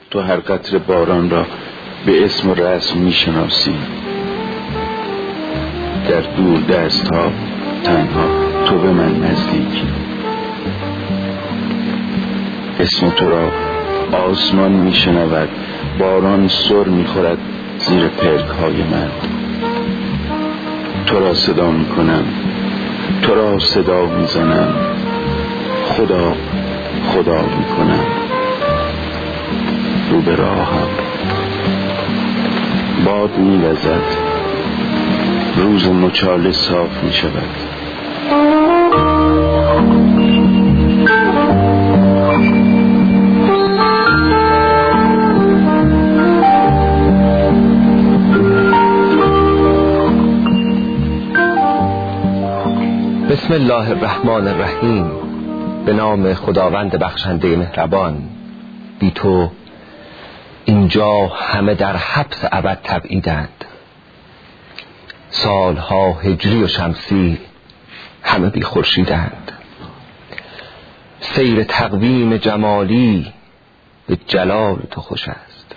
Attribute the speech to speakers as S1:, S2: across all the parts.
S1: تو هر قطره باران را به اسم و رسم میشناسی. در دور دست ها تنها تو به من نزدیکی. اسم تو را آسمان میشنود، باران سر میخورد زیر پلک های من. تو را صدا میکنم، تو را صدا میزنم، خدا خدا میکنم. رو به راهم باد میوزد، روز مچاله صاف میشود.
S2: بسم الله الرحمن الرحیم. به نام خداوند بخشنده مهربان. بی تو اینجا همه در حبس ابد تبعیدند. سالها هجری و شمسی همه بی خورشیدند. سیر تقویم جمالی به جلال تو خوش است.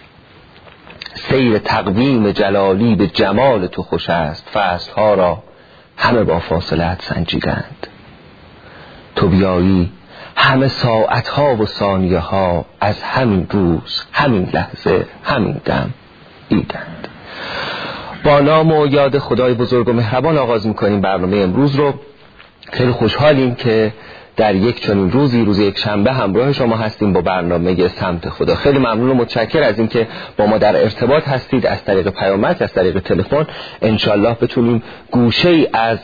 S2: سیر تقویم جلالی به جمال تو خوش است. فصلها را همه با فاصلت سنجیدند. تو بیایی همه ساعتها و ثانیه ها از همین روز، همین لحظه، همین دم ایدند. با نام و یاد خدای بزرگ و مهربان آغاز میکنیم برنامه امروز رو. خیلی خوشحالیم که در یک چنین روزی، روز یک شنبه، همراه شما هستیم با برنامه سمت خدا. خیلی ممنون و متشکر از این که با ما در ارتباط هستید از طریق پیامک، از طریق تلفن. انشالله بتونیم گوشه ای از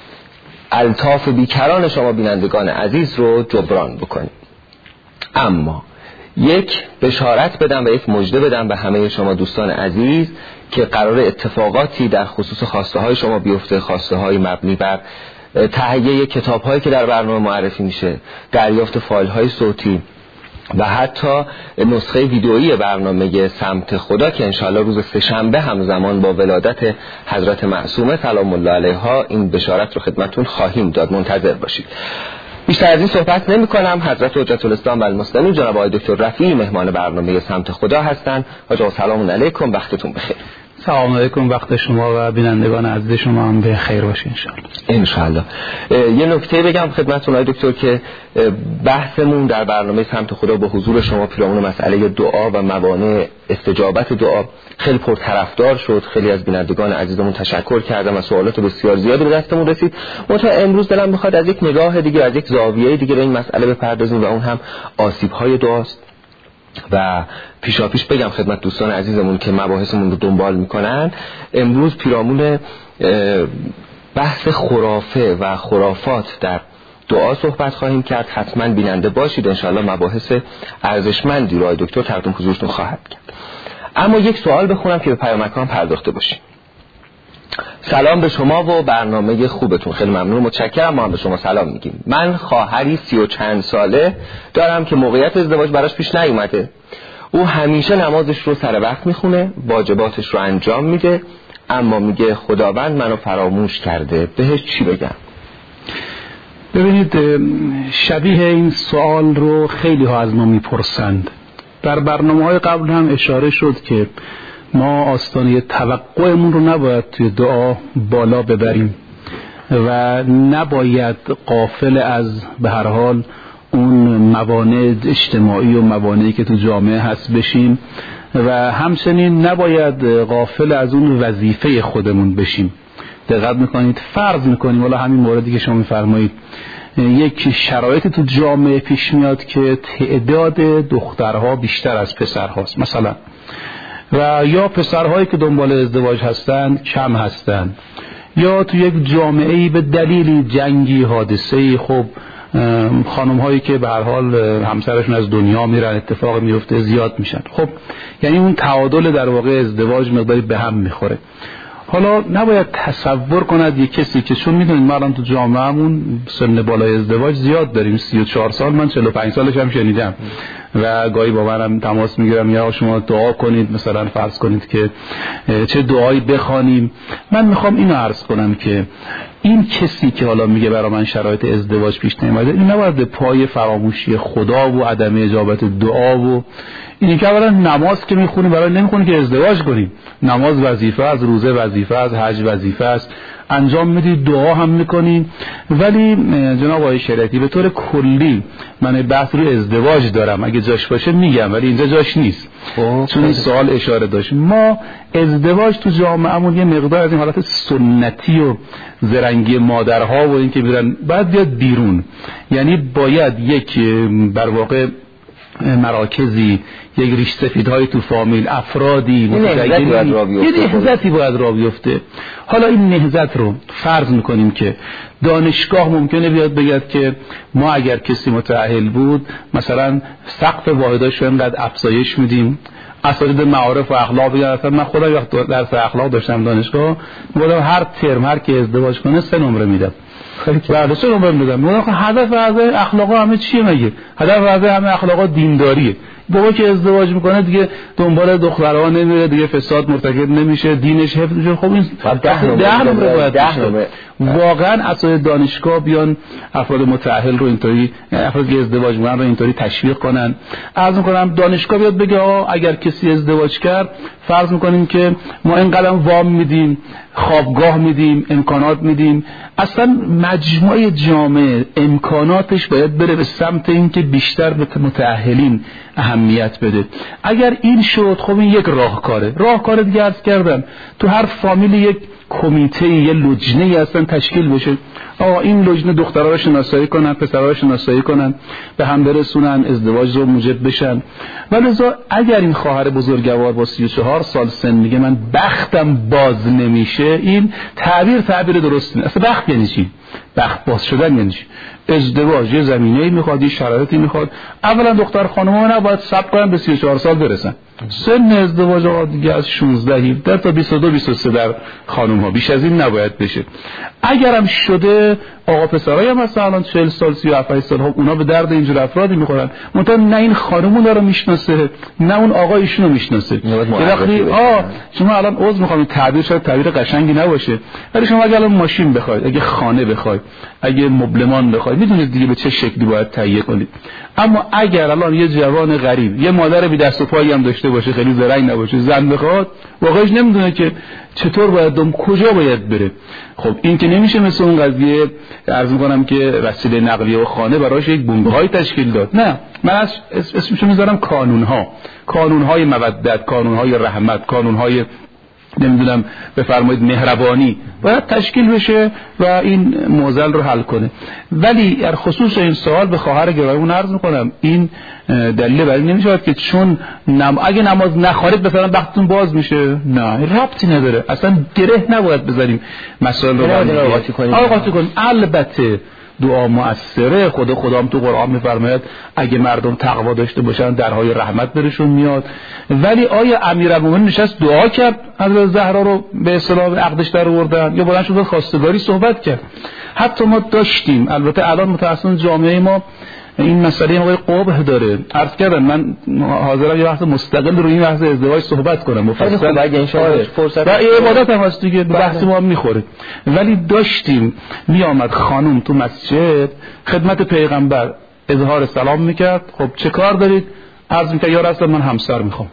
S2: الطاف بیکران شما بینندگان عزیز رو جبران بکنیم. اما یک بشارت بدم و یک مژده بدم به همه شما دوستان عزیز که قرار اتفاقاتی در خصوص خواسته های شما بیفته. خواسته های مبنی بر تهیه کتاب هایی که در برنامه معرفی میشه، دریافت فایل های صوتی و حتی نسخه ویدئویی برنامه سمت خدا که انشاءالله روز سه‌شنبه همزمان با ولادت حضرت معصومه سلام الله علیها این بشارت رو خدمتون خواهیم داد. منتظر باشید. بیشتر از این صحبت نمی کنم. حضرت حجت الاسلام و المسلمین جناب آقای دکتر رفیعی مهمان برنامه سمت خدا هستند. حاج سلام علیکم، وقتتون بخیر.
S3: سلام علیکم، وقت شما و بینندگان عزیز شما هم به خیر باشه
S2: انشالله. یه نکته بگم خدمتتون آقای دکتر که بحثمون در برنامه سمت خدا با حضور شما پیرامون مسئله دعا و موانع استجابت دعا خیلی پرطرفدار شد. خیلی از بینندگان عزیزمون تشکر کردم و سوالات بسیار زیادی به دستمون رسید. منتها امروز دلم میخواد از یک نگاه دیگه، از یک زاویه دیگه به این مسئله بپردازیم و اون هم آسیب‌های دعاست. و پیشاپیش بگم خدمت دوستان عزیزمون که مباحثمون رو دنبال میکنن، امروز پیرامون بحث خرافه و خرافات در دعا صحبت خواهیم کرد. حتما بیننده باشید. انشاءالله مباحث ارزشمندی رو دکتر تقدیم حضورتون خواهد کرد. اما یک سوال بخونم که به پیامکان پرداخته باشیم. سلام به شما و برنامه خوبتون. خیلی ممنون و متشکرم. ما هم به شما سلام میگیم. من خواهری 30 و چند ساله دارم که موقعیت ازدواج براش پیش نیومده. او همیشه نمازش رو سر وقت میخونه، واجباتش رو انجام میده، اما میگه خداوند منو فراموش کرده. بهش چی بگم؟
S3: ببینید، شبیه این سوال رو خیلی ها از ما میپرسند. در برنامه‌های قبل هم اشاره شد که ما آستانه توقعمون رو نباید توی دعا بالا ببریم و نباید غافل از به هر حال اون موانع اجتماعی و موانعی که تو جامعه هست بشیم و همچنین نباید غافل از اون وظیفه خودمون بشیم. دقت میکنید، فرض میکنیم والا همین موردی که شما میفرمایید یک شرایطی تو جامعه پیش میاد که تعداد دخترها بیشتر از پسرهاست مثلا، و یا پسرهایی که دنبال ازدواج هستند کم هستند، یا تو یک جامعه‌ای به دلیلی جنگی حادثه‌ای خب خانم‌هایی که به هر حال همسرشون از دنیا میرن اتفاق میفته زیاد میشن. خب یعنی اون تعادل در واقع ازدواج مقداری به هم میخوره. حالا نباید تصور کند یک کسی که چون میدونید ما الان تو جامعهمون سن بالای ازدواج زیاد داریم، 34 سال، من 45 سالش هم شنیدم و گاهی با منم تماس میگیرم یا شما دعا کنید، مثلا فرض کنید که چه دعایی بخوانیم. من میخوام اینو عرض کنم که این کسی که حالا میگه برای من شرایط ازدواج پیش نمیاد، این نباید به پای فراموشی خدا و عدم اجابت دعا و اینی که اولا نماز که میخونی برای نمیخونی که ازدواج کنی. نماز وظیفه است، روزه وظیفه است، حج وظیفه است، انجام میدی، دعا هم میکنی. ولی جناب آقای شریعتی به طور کلی من بحث رو ازدواج دارم، اگه جاش باشه میگم، ولی اینجا جاش نیست چون این سوال اشاره داشت. ما ازدواج تو جامعهمون یه مقدار از این حالت سنتی و زرنگی مادرها و این که میرن باید بیاد بیرون، یعنی باید یک بر واقع مراکزی، یک ریش سفیدهای تو فامیل، افرادی نهضتی باید راه بیفته. حالا این نهضت رو فرض میکنیم که دانشگاه ممکنه بیاد بگید که ما اگر کسی متأهل بود مثلا سقف واحداش رو اینقدر افزایش میدیم. اساتید معارف و اخلاق بگن، اصلا من خودم وقت درس اخلاق داشتم دانشگاه، گفتم هر ترم هر کی ازدواج کنه 3 نمره میدم. بعد 3 نمره میدم. میگم هدف از اخلاقا همه چیه مگه؟ هدف از همه اخلاقا دینداریه. بابا که ازدواج میکنه دیگه دنبال دخترها نمیره، دیگه فساد مرتکب نمیشه، دینش حفظ میشه. خب این 10 نمره باید باشه. واقعا اساتید دانشگاه بیان افراد متأهل رو اینطوری، افرادی که ازدواج میکنن رو اینطوری تشویق کنن. عرض میکنم دانشگاه بیاد بگه اگر کسی ازدواج کرد فرض میکنیم که ما اینقدر وام میدیم، خوابگاه میدیم، امکانات میدیم. اصلا مجموعه جامعه امکاناتش باید بره به سمت این که بیشتر به متأهلین اهمیت بده. اگر این شد خب این یک راهکاره دیگه عرض کردم، تو هر فامیل یک کمیته، یه لجنه‌ای اصلا تشکیل بشه. این لجنه دخترها رو شناسایی کنن، پسرها رو شناسایی کنن، به هم برسونن، ازدواج رو موجب بشن. ولذا اگر این خواهر بزرگوار با 34 سال سن میگه من بختم باز نمیشه، این تعبیر درست نیست. اصلا بخت یعنی چی؟ بخت باز شدن یعنی چی؟ ازدواج یه زمینه‌ای میخواد، یه شرایطی میخواد. اولا دختر خانم‌ها نباید صبر کنن به 34 سال برسن. سن ازدواج دیگه از 16 17 تا 22 23 در خانم‌ها، بیش از این نباید بشه. اگرم شده آقا پسرای هم مثلا 40 سال 37 سال هم اونا به درد اینجور افرادی میخورن. منتها نه این خانم اونا رو میشناسه نه اون آقا ایشون رو میشناسه. وقتی شما الان عذر میخوام تعبیر شاید تعبیر قشنگی نباشه، ولی شما اگه الان ماشین بخواید، اگه خانه بخواید، اگه مبلمان بخواید، میدونید دیگه به چه شکلی باید تهیه کنید. اما اگر الان یه جوان غریب، یه مادر بی دست و پایی هم داشته باشه، خیلی زرنگ نباشه، زن بخواد، واقعاش نمیدونه که چطور باید کجا باید بره. خب این که نمیشه مثل اون قضیه عرض میکنم که وسیله نقلیه و خانه براش یک بنگاهی تشکیل داد. نه، من اسمشو میذارم کانونهای مودت، کانونهای رحمت، کانونهای نمیدونم بفرمایید مهربانی باید تشکیل بشه و این معضل رو حل کنه. ولی در خصوص این سوال به خواهر گرامیمون عرض میکنم این دلیل برای نمیشه که چون اگه نماز نخوانید مثلا وقتتون باز میشه، نه ربطی نداره، اصلا گره نباید بذاریم مسائل رو قاطی کنیم. البته دعا مؤثره. خدا هم تو قرآن میفرماید اگه مردم تقوا داشته باشن درهای رحمت برشون میاد. ولی آیا امیرالمومنین نشست دعا کرد حضرت زهرا رو به اصطلاح عقدش در آوردن یا بلند شد خواستگاری صحبت کرد؟ حتی ما داشتیم، البته الان متأسفانه جامعه ما این مسئله موقع قبح داره. عرض کردم من حاضرم یه وقت مستقل رو این بحث ازدواج صحبت کنم مفصل، اگه ان شاءالله فرصت و عبادت هم هست دیگه، بحث ما هم میخوره. ولی داشتیم میآمد خانم تو مسجد خدمت پیغمبر اظهار سلام میکرد، خب چه کار دارید؟ عرض میکرد یا رسول من همسر میخوام.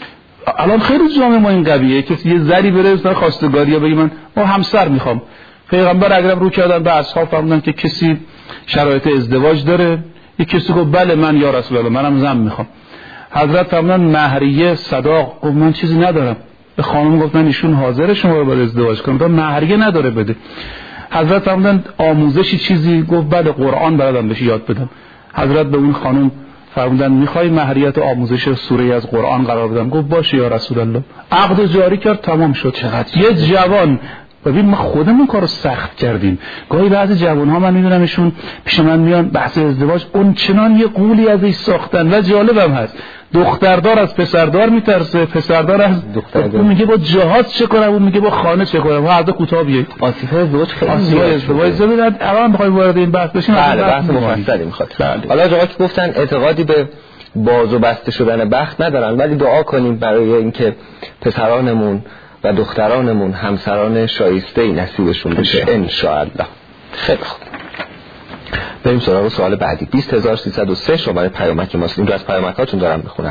S3: الان خیلی جامعه ما این قویه که یه زری بره مثلا خواستگاری یا بگه من همسر میخوام. پیغمبر اگرم رو کردن به اصحاب فرمودن که کسی شرایط ازدواج داره، یک کسی گفت بله من یا رسول الله منم زن میخوام. حضرت فرمودن مهریه صداق، گفت من چیزی ندارم. به خانم گفتن ایشون حاضر شما رو برای ازدواج کنه، تا مهریه نداره بده. حضرت فرمودن آموزشی چیزی، گفت بله قرآن برادم بهش یاد بدم. حضرت به اون خانم فرمودن میخوای مهریت آموزش سوره از قرآن قرار بدم؟ گفت باشه یا رسول الله. عقد جاری کرد، تمام شد. چقدر یه جوان، ببین ما خودمون کارو سخت کردیم. گاهی بعضی جوان‌ها من میدونمشون پیش من میان بحث ازدواج اون چنان یه قولی ازش ساختن و جالبم هست دختردار از پسردار میترسه، پسردار از دختردار. اون میگه با جهاز چه کنم، اون میگه با خانه چه کنم. هر دو کوتاه بیاید.
S2: آسیب‌های ازدواج خیلی
S3: ازدواج زدن. الان میخوایم وارد این بحث بشیم.
S2: بله بحث مفصلی میخواد. حالا آقا که گفتن اعتقادی به باز و بسته شدن بخت ندارن، ولی دعا کنیم برای اینکه پسرانمون و دخترانمون همسران شایسته نصیبشون بشه ان شاء الله. خیلی خوب. بریم سراغ سوال بعدی. 20303 شماره پیامک ماست. این رو از پیامکاتون دارم میخونم.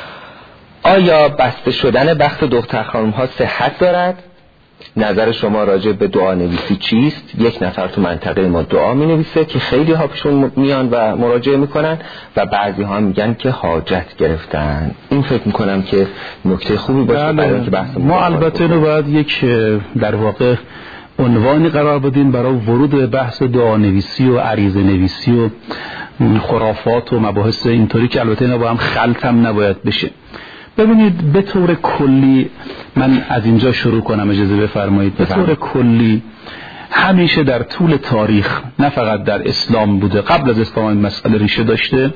S2: آیا بسته شدن بخت دختر خانم ها صحت دارد؟ نظر شما راجع به دعا نویسی چیست؟ یک نفر تو منطقه ما دعا می نویسه که خیلی ها پیشون میان و مراجعه میکنن و بعضی ها میگن که حاجت گرفتن. این فکر میکنم که نکته خوبی باشه برای اینکه بحث
S3: ما البته رو باید یک در واقع عنوانی قرار بدیم برای ورود به بحث دعا نویسی و عریضه نویسی و خرافات و مباحث اینطوری که البته اینا با هم خلط هم نباید بشه. ببینید به طور کلی، من از اینجا شروع کنم اجازه بفرمایید. به طور کلی همیشه در طول تاریخ، نه فقط در اسلام بوده، قبل از اسلام این مسئله ریشه داشته،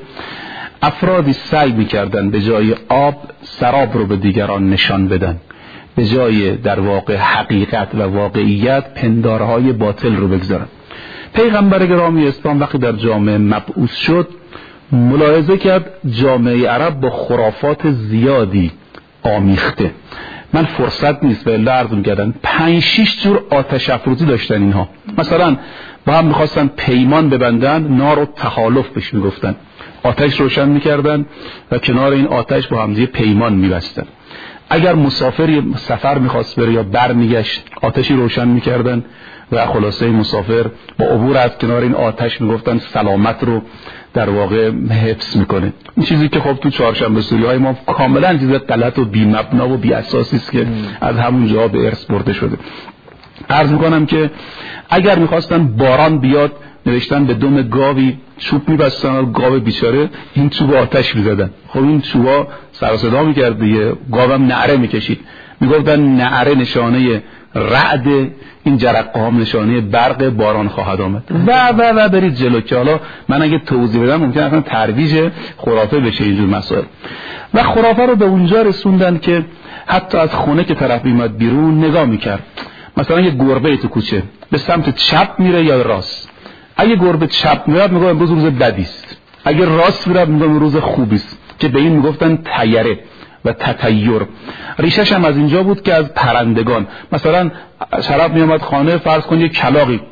S3: افرادی سعی می‌کردن به جای آب سراب رو به دیگران نشان بدن، به جای در واقع حقیقت و واقعیت پندارهای باطل رو بگذارن. پیغمبر گرامی اسلام وقتی در جامعه مبعوث شد، ملاحظه کرد جامعه عرب با خرافات زیادی آمیخته. من فرصت نیست و الا عرض می‌کردن 5-6 جور آتش افروزی داشتن اینها. مثلا با هم می‌خواستن پیمان ببندن، نار و تخالف بهش میگفتن. آتش روشن می‌کردن و کنار این آتش با هم دیگه پیمان می‌بستن. اگر مسافری سفر می‌خواست بره یا برمیگشت، آتشی روشن می‌کردن و خلاصه مسافر با عبور از کنار این آتش میگفتن سلامت رو در واقع حفظ میکنه. این چیزی که خب تو چهارشنبه سوری‌های ما کاملا چیز غلط و بی مبنا و بی اساسی است که از همون جا به ارث برده شده. عرض میکنم که اگر میخواستن باران بیاد، نوشتن به دم گاوی چوب میبستن و گاو بیچاره این چوب آتش میزدن. خب این چوبا سر و صدا میکرد دیگه، گاوم نعره میکشید. میگفتن نعره نشانه رعد، این جرقه ها نشانه برق باران خواهد آمد و برید جلو. که حالا من اگه توضیح بدم ممکنه اصلا ترویج خرافه بشه اینجور مسائل. و خرافه رو به اونجا رسوندن که حتی از خونه که طرف میاد بیرون نگاه میکرد، مثلا یه گربه تو کوچه به سمت چپ میره یا راست. اگه گربه چپ میاد میگه امروز روز بدی است، اگه راست میره میگه روز خوبی است، که به این میگفتن تیره و تطیر. ریشش هم از اینجا بود که از پرندگان، مثلا شراب می اومد خانه، فرض کن یک کلاغی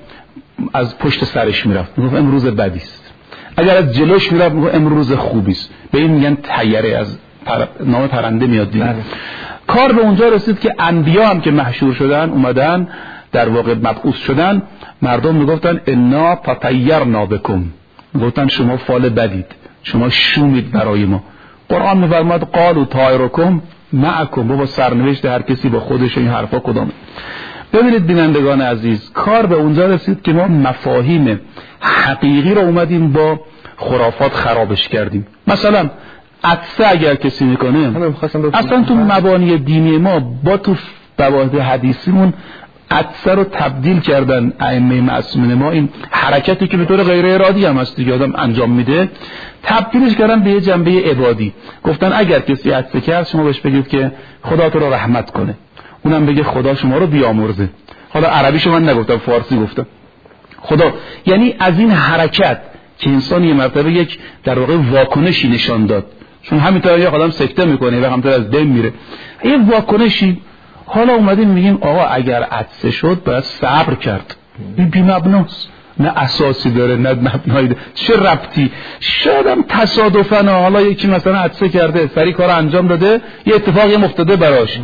S3: از پشت سرش میرفت، میگفت امروز بدی است. اگر از جلوش میرفت میگفت امروز خوبی است. به این میگن تیره، از نام پرنده میاد دیگه. کار به اونجا رسید که انبیا هم که محشور شدن، اومدن در واقع مبعوث شدن، مردم میگفتن انا تطیرنا بکم، میگفتن شما فال بدید، شما شومید برای ما. قرآن میفرماد قالوا طائرکم معکم، با سرنوشت هر کسی با خودش. این حرفا کدامه؟ ببینید بینندگان عزیز، کار به اونجا رسید که ما مفاهیم حقیقی رو اومدیم با خرافات خرابش کردیم. مثلا عطسه اگر کسی میکنه، اصلا تو مبانی دینی ما با تو فواید حدیثیمون عطسه رو تبدیل کردن ائمه معصومین ما. این حرکتی که به طور غیر ارادی هم هست دیگه آدم انجام میده، تبدیلش کردن به یه جنبه عبادی. گفتن اگر کسی عطسه کرد شما بهش بگید که خدا تو رو رحمت کنه، اونم بگه خدا شما رو بیامرزه. حالا عربیشو من نگفتم، فارسی گفتم. خدا یعنی از این حرکت که انسان یه مرتبه یک در واقع واکنشی نشان داد، چون همینطور یه آدم سکته میکنه و همینطور از بین میره، یه واکنشی. حالا اومدیم میگیم آقا اگر عطسه شد باید صبر کرد. این بی مبناست، نه اساسی داره نه مبنایی داره. چه ربطی؟ شایدم تصادفاً حالا یکی مثلا عطسه کرده، سری کار انجام داده، یه اتفاقی افتاده براش.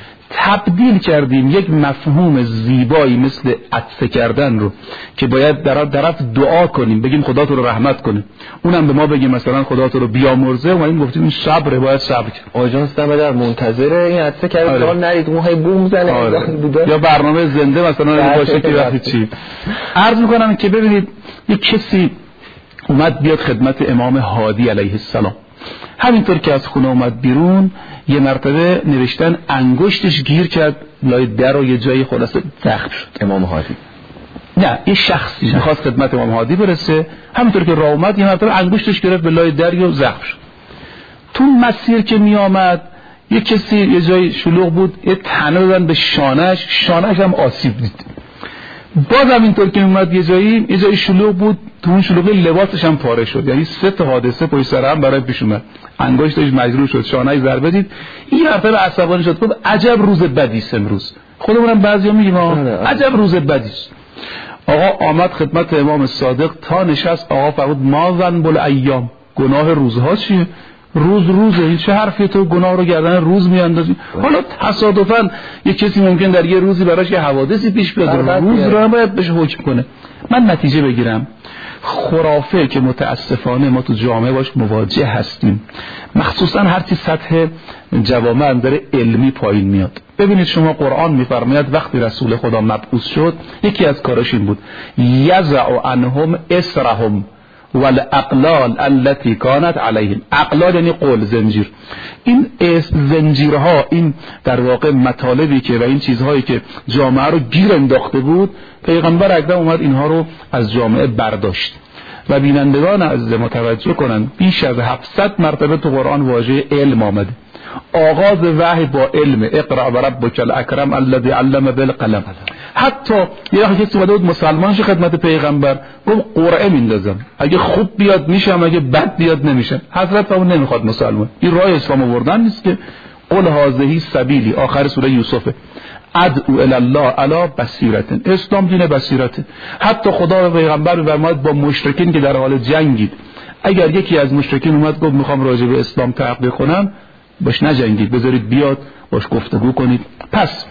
S3: تبدیل کردیم یک مفهوم زیبایی مثل عطسه کردن رو که باید در طرف دعا کنیم، بگیم خدا تو رو رحمت کنه، اونم به ما بگیم مثلا خدا تو رو بیامرزه. و این گفتیم این صبره، باید صبر کنیم.
S2: آژانس در منتظر این عطسه کرد که نرید موهای بوم زنه
S3: یا برنامه زنده مثلا باشه که وقتی چی. عرض میکنم که ببینید یک کسی اومد بیاد خدمت امام هادی علیه السلام، همینطور که از خونه اومد بیرون یه مرتبه نوشتن انگشتش گیر کرد لای در و یه جایی خلاصه زخم شد.
S2: امام هادی
S3: نه، یه شخصی می‌خواست خدمت امام هادی برسه، همینطور که راه اومد یه مرتبه انگشتش گرفت به لای در و زخم شد. تو مسیر که می آمد یه کسی یه جای شلوغ بود، یه تنه دادن به شانهش هم آسیب دید. بازم اینطور که اومد یه جایی شلوغ بود، تو اون شلوغی لباسش هم پاره شد. یعنی 3 تا حادثه پشت سر هم برای پیش اومد. انگشتش مجروح شد، شانه‌اش ضربه دید. این حرفه به عصبانی شد، گفت عجب روز بدی است امروز. خودمونم بعضیا میگیم عجب روز بدی است. آقا آمد خدمت امام صادق، تا نشست آقا فرمود ما ذنب الایام، گناه روزها چیه؟ روزه، این چه حرفی؟ تو گناه رو گردن روز میاندازی؟ حالا تصادفاً یه کسی ممکن در یه روزی براش یه حوادثی پیش بیاد، روز رو باید بهش حکم کنه. من نتیجه بگیرم، خرافه که متاسفانه ما تو جامعه باش مواجه هستیم، مخصوصا هر چی سطح جوامع اندر علمی پایین میاد. ببینید شما قرآن میفرماید وقتی رسول خدا مبعوث شد یکی از کاراش این بود یزع عنهم اسرهم والاقلال التي كانت عليهم. اقلال یعنی قول، زنجیر. این زنجیرها، این در واقع مطالبی که و این چیزهایی که جامعه رو گیر انداخته بود، پیغمبر اکرم اومد اینها رو از جامعه برداشت. و بینندگان عزیز متوجه کنن بیش از 700 مرتبه تو قرآن واژه علم آمده. آغاز وحی با علم، اقرأ و ربک الاکرم الذی علم بالقلم. حتی یه کسی اومده بود مسلمانش خدمت پیغمبر، گفت قرعه میندازم، اگه خوب بیاد میشم، اگه بد بیاد نمیشم. حضرت فرمود نمیخواد مسلمان، این راه اسلام آوردن نیست که. قل هذه سبیلی، آخر سوره یوسفه، ادعو الی الله علی بصیرت. اسلام دین بصیرته. حتی خدا و پیغمبر میفرماید با مشرکین که در حال جنگید، اگر یکی از مشرکین اومد گفت میخوام راجع به اسلام تحقیق کنم، باش نجنگید، بذارید بیاد باش گفتگو کنید. پس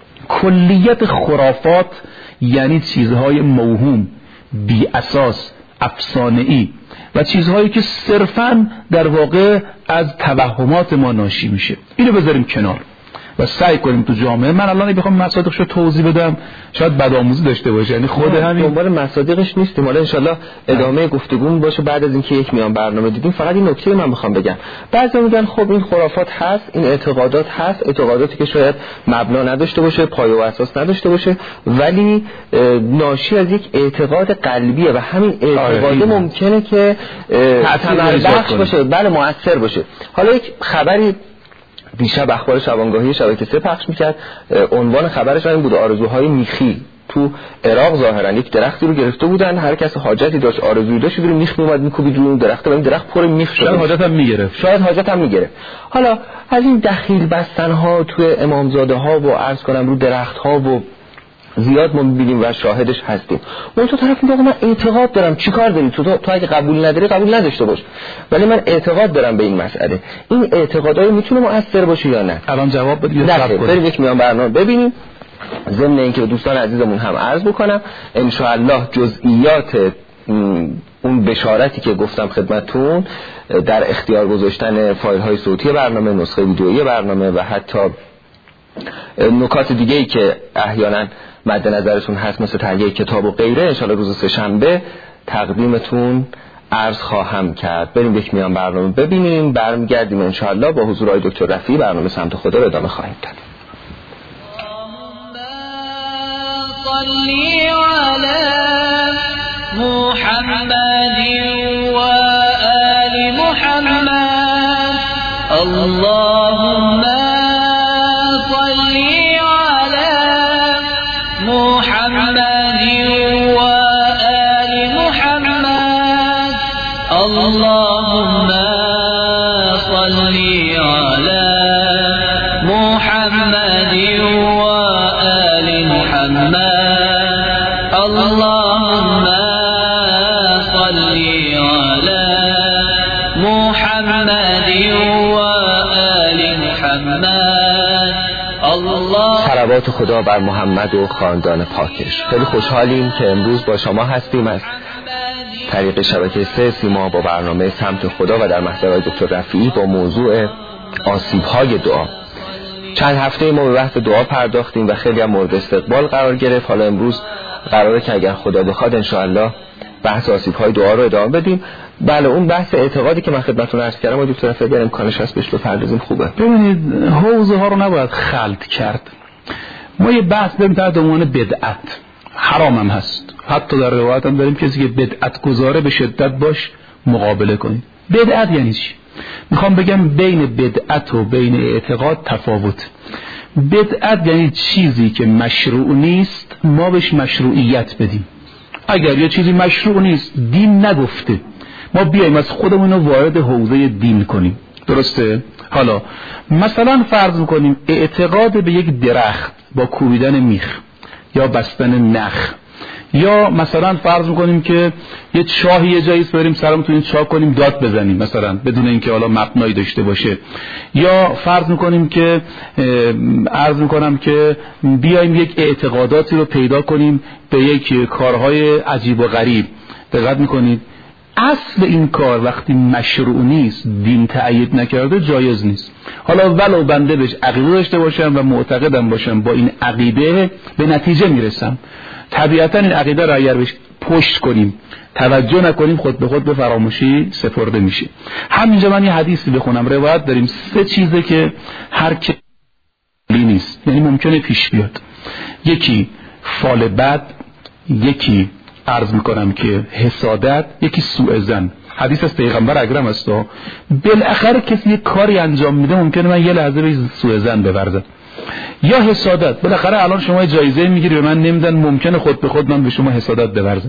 S3: کلیت خرافات یعنی چیزهای موهوم، بی اساس، افسانه‌ای و چیزهایی که صرفاً در واقع از توهمات ما ناشی میشه. اینو بذاریم کنار و سعی کنیم تو جامعه. من الان بخوام مصادیقش رو توضیح بدم شاید بدآموزی داشته باشه، یعنی خود همین
S2: دنبال مصادیقش نیستیم. حالا ان شاءالله ادامه گفتگومون باشه بعد از اینکه یک میان برنامه دیدیم. فقط این نکته من میخوام بگم، بعضی میگن خب این خرافات هست، این اعتقادات هست، اعتقاداتی که شاید مبنا نداشته باشه، پایه و اساس نداشته باشه، ولی ناشی از یک اعتقاد قلبیه و همین اعتقاد ممکنه که تأثیر بخش باشه، بله مؤثر باشه. حالا یک خبری دیشب اخبار شبانگاهی شبکه 3 پخش میکرد، عنوان خبرش این بود آرزوهای میخی. تو عراق ظاهرا یک درختی رو گرفته بودن، هر کس حاجتی داشت، آرزویی داشت، رو میخ میومد میکوبید روی اون درخت و این درخت پر میخ شد. شاید حاجت هم میگرفت. حالا از این دخیل بستن ها تو امامزاده ها و عرض کنم رو درخت ها و زیاد ما می‌بینیم و شاهدش هستیم. من تو طرف میگم من اعتقاد دارم، چیکار داری تو اگه قبول نداری قبول نداشته باش، ولی من اعتقاد دارم به این مسئله. این اعتقادای میتونه مؤثر باشه یا نه؟
S3: الان جواب بدید.
S2: بریم یک میان برنامه ببینیم. ضمن اینکه به دوستان عزیزمون هم عرض بکنم ان شاء الله جزئیات اون بشارتی که گفتم خدمتتون در اختیار گذاشتن فایل های صوتی برنامه، نسخه ویدئویی برنامه و حتی نکات دیگه‌ای که احیانا مد نظرتون هست مثل تهیه کتاب و غیره، ان شاء الله روز سه‌شنبه تقدیمتون عرض خواهم کرد. بریم یک میان برنامه ببینیم، برمیگردیم ان شاء الله با حضور آقای دکتر رفیعی برنامه سمت خدا رو ادامه خواهیم داد.
S4: صلی علی محمد و آل محمد. اللهم
S2: صلوات خدا بر محمد و خاندان پاکش. خیلی خوشحالیم که امروز با شما هستیم از طریق شبکه 3 سیما با برنامه سمت خدا و در محضر دکتر رفیعی با موضوع آسیب‌های دعا. چند هفته ما به بحث دعا پرداختیم و خیلی هم مورد استقبال قرار گرفت. حالا امروز قراره که اگر خدا بخواد انشاءالله بحث آسیب‌های دعا رو ادامه بدیم. بله اون بحث اعتقادی که من خدمتتون عرض کردم و دکتر رفیعی امکانش هست بهش بپردازیم خوبه.
S3: ببینید حوزه ها رو نباید خلط کرد. ما یه بحث داریم تحت عنوان بدعت، حرام هم هست. حتی در روایت هم داریم کسی که بدعت گذاره به شدت باش مقابله کنید. بدعت یعنی چی؟ میخوام بگم بین بدعت و بین اعتقاد تفاوت. بدعت یعنی چیزی که مشروع نیست ما بهش مشروعیت بدیم. اگر یه چیزی مشروع نیست، دین نگفته، ما بیایم از خودمون رو وارد حوزه دین کنیم. درسته؟ حالا مثلا فرض میکنیم اعتقاد به یک درخت با کوبیدن میخ یا بستن نخ، یا مثلا فرض میکنیم که یه چاهی یه جایی بریم سرمون تو این چاه کنیم داد بزنیم مثلا بدون اینکه حالا مبنایی داشته باشه، یا فرض میکنیم که عرض میکنم که بیایم یک اعتقاداتی رو پیدا کنیم به یک کارهای عجیب و غریب. دقت میکنید اصل این کار وقتی مشروع نیست، دین تأیید نکرده، جایز نیست. حالا ولو بنده بهش عقیده داشته باشم و معتقدم باشم با این عقیده به نتیجه میرسم، طبیعتا این عقیده را اگر بهش پشت کنیم توجه نکنیم خود به خود به فراموشی سپرده میشه. همینجا من یه حدیثی بخونم. روایت داریم 3 چیزه که هر کی نیست، یعنی ممکنه پیش بیاد. یکی فال بد، یکی عرض میکنم که حسادت، یکی سوء ظن. حدیث از پیغمبر اکرم است. بالاخره کسی یک کاری انجام میده ممکنه من یه لحظه به سوء ظن بورزم، یا حسادت. بالاخره الان شما جایزه میگیری به من نمیدن، ممکنه خود به خود من به شما حسادت بورزم.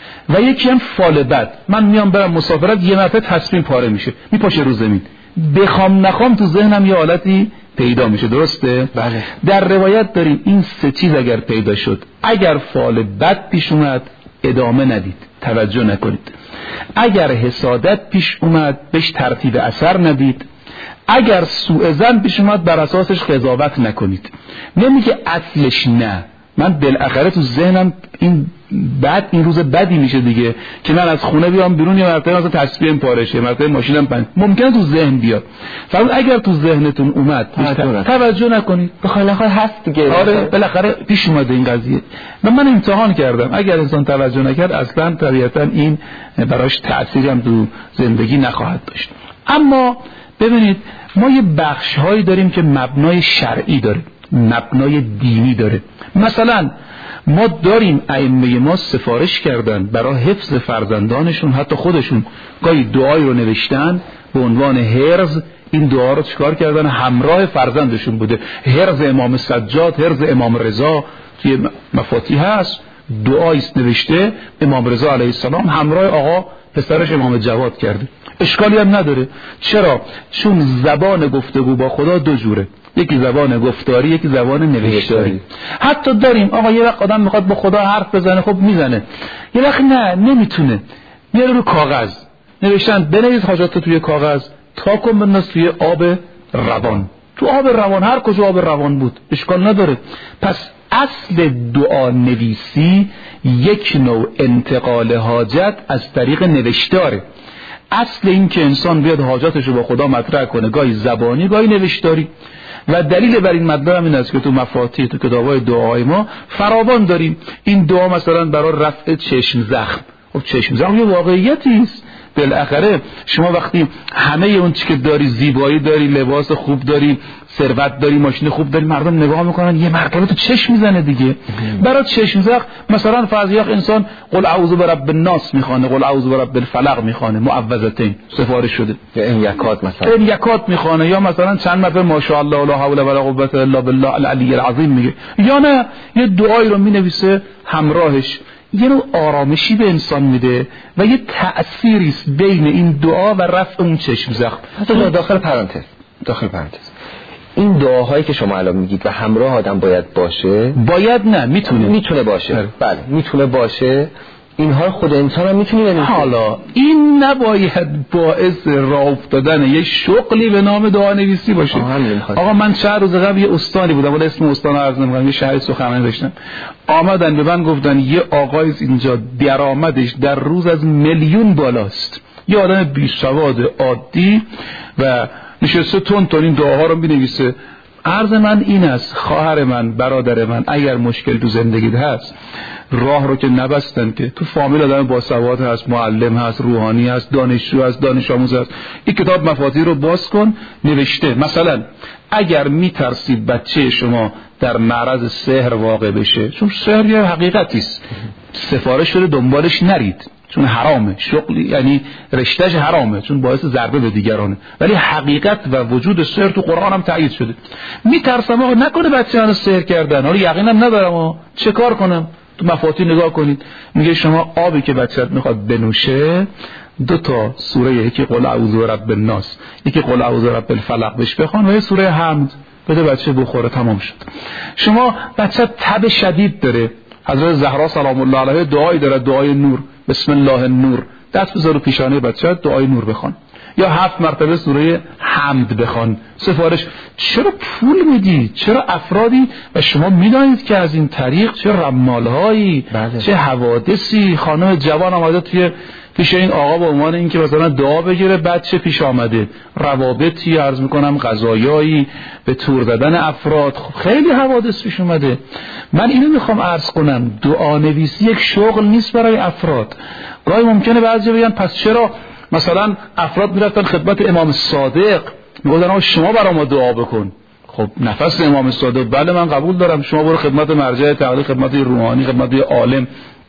S3: و یکی هم فال بد، من میام برم مسافرت یه مرتبه تصمیم پاره میشه میپاشه رو زمین، بخوام نخوام تو ذهنم یه حالتی پیدا میشه. درسته؟
S2: بله.
S3: در روایت داریم این 3 چیز اگر پیدا شد، اگر فال بد پیش اومد ادامه ندید، توجه نکنید. اگر حسادت پیش اومد بهش ترتیب اثر ندید. اگر سوء ظن پیش اومد بر اساسش قضاوت نکنید. نمیگه اصلش نه، من بالاخره تو ذهنم این بعد این روز بدی میشه دیگه که من از خونه بیام بیرون یه مرتبه مثلا تصویرم پاره شه، مرتبه ماشینم ممکنه تو ذهن بیاد. فقط اگر تو ذهنتون اومد توجه نکنید، بخاطر هست دیگه. آره بالاخره پیش اومده این قضیه. من امتحان کردم، اگر انسان توجه نکرد اصلا طبیعتا این براش تأثیری هم تو زندگی نخواهد داشت. اما ببینید ما یه بخش‌هایی داریم که مبنای شرعی داره، مبنای دینی داره. مثلا ما داریم ائمه ما سفارش کردن برای حفظ فرزندانشون، حتی خودشون گاهی دعایی رو نوشتن به عنوان حرز. این دعا رو چیکار کردن؟ همراه فرزندشون بوده. حرز امام سجاد، حرز امام رضا توی مفاتیح هست، دعایی نوشته امام رضا علیه السلام همراه آقا پسرش امام جواد کرده. اشکالی هم نداره. چرا؟ چون زبان گفتگو با خدا 2 جوره، یکی زبان گفتاری، یکی زبان نوشتاری. حتی داریم آقا یه وقت آدم میخواد با خدا حرف بزنه، خب میزنه، یه وقت نه نمیتونه، میاره رو کاغذ نوشتن بنویس حاجات توی کاغذ، تا کن بنداز توی آب روان، تو آب روان، هر کجا آب روان بود اشکال نداره. پس اصل دعا نویسی یک نوع انتقال حاجت از طریق نوشتاره. اصل این که انسان بیاد حاجاتشو با خدا مطرح کنه، گاهی زبانی گاهی نوشتاری. و دلیل بر این مطلب این است که تو مفاتیح، تو کتاب‌های دعای ما فراوان داریم. این دعا مثلا برای رفع چشم زخم، خب چشم زخم یه واقعیتی است. بالاخره شما وقتی همه اون چی که داری، زیبایی داری، لباس خوب داری، ثروت داری، ماشین خوب داری، مردم نگاه میکنن یه مرتبه تو چشم میزنه دیگه. برای چشم زخم مثلا فرض یک انسان قل اعوذ برب الناس میخوانه، قل اعوذ برب الفلق میخوانه، معوذتین سفارش شده،
S2: یا این یکات مثلا
S3: این یکات میخوانه، یا مثلا چند مرتبه ماشاءالله لا حول ولا قوت الا بالله العلی العظیم میگه، یا نه یه دعایی رو مینویسه همراهش، یه نوع آرامشی به انسان میده و یه تأثیری است بین این دعا و رفع اون چشم زخم.
S2: داخل پرانتز این دعاهایی که شما الان میگید و همراه آدم باید باشه،
S3: باید نه میتونه
S2: باشه. بله میتونه باشه. اینها خود انسان هم میتونه.
S3: حالا این نباید باعث راه افتادن یه شغلی به نام دعا نویسی باشه. آقا من چند روز قبل یه استانی بودم، ولی اسم استان رو عرض نمی‌کنم، یه شهر سخنرانی داشتم، آمدن به من گفتن یه آقای اینجا درآمدش در روز از 1,000,000 بالاست، یه آدم بی‌سواد عادی و نشسته تون این دعاها رو می‌نویسه. عرض من این است خواهر من، برادر من، اگر مشکل تو زندگیت هست، راه رو که نبستن که تو فامیل آدم با سواد هست، معلم هست، روحانی هست، دانشجو هست، دانش آموز هست، این کتاب مفاتیح رو باز کن، نوشته مثلا اگر میترسید بچه شما در معرض سحر واقع بشه، چون سحر یه حقیقتی است، سفارش شده دنبالش نرید، چون حرامه، شغلی یعنی رشتهش حرامه چون باعث ضربه به دیگرانه، ولی حقیقت و وجود سحر تو قرآن هم تایید شده. میترسم آقا نکنه بچه منو سحر کردن، حالا یقینم ندارم چه کار کنم؟ تو مفاتیح نگاه کنید، میگه شما آبی که بچه‌ت میخواد بنوشه 2 سوره، یکی قل اعوذ برب الناس، یکی قل اعوذ برب الفلق بهش بخوان و یه سوره حمد بده بچه بخوره، تمام شد. شما بچه تب شدید داره، حضرت زهرا سلام الله علیها دعایی داره، دعای نور، بسم الله النور، دست بذار رو پیشانه بچه دعای نور بخوان، یا 7 مرتبه سوره حمد بخوان. سفارش چرا پول میدی؟ چرا افرادی و شما میدانید که از این طریق چه رمالهایی چه حوادثی. خانم جوان آمده توی پیش این آقا به عنوان اینکه مثلا دعا بگیره، بچه پیش آمده، روابطی عرض میکنم قضایایی به تور زدن افراد، خیلی حوادث پیش اومده. من اینو میخوام عرض کنم، دعا نویسی یک شغل نیست برای افراد. گاهی ممکنه بعضی بگن پس چرا مثلا افراد میرفتن خدمت امام صادق میگفتن شما برای ما دعا بکن؟ خب نفس امام صادق بله من قبول دارم، شما برو خدمت مرجع تقلید، خدمت روحانی، خدمت عالم،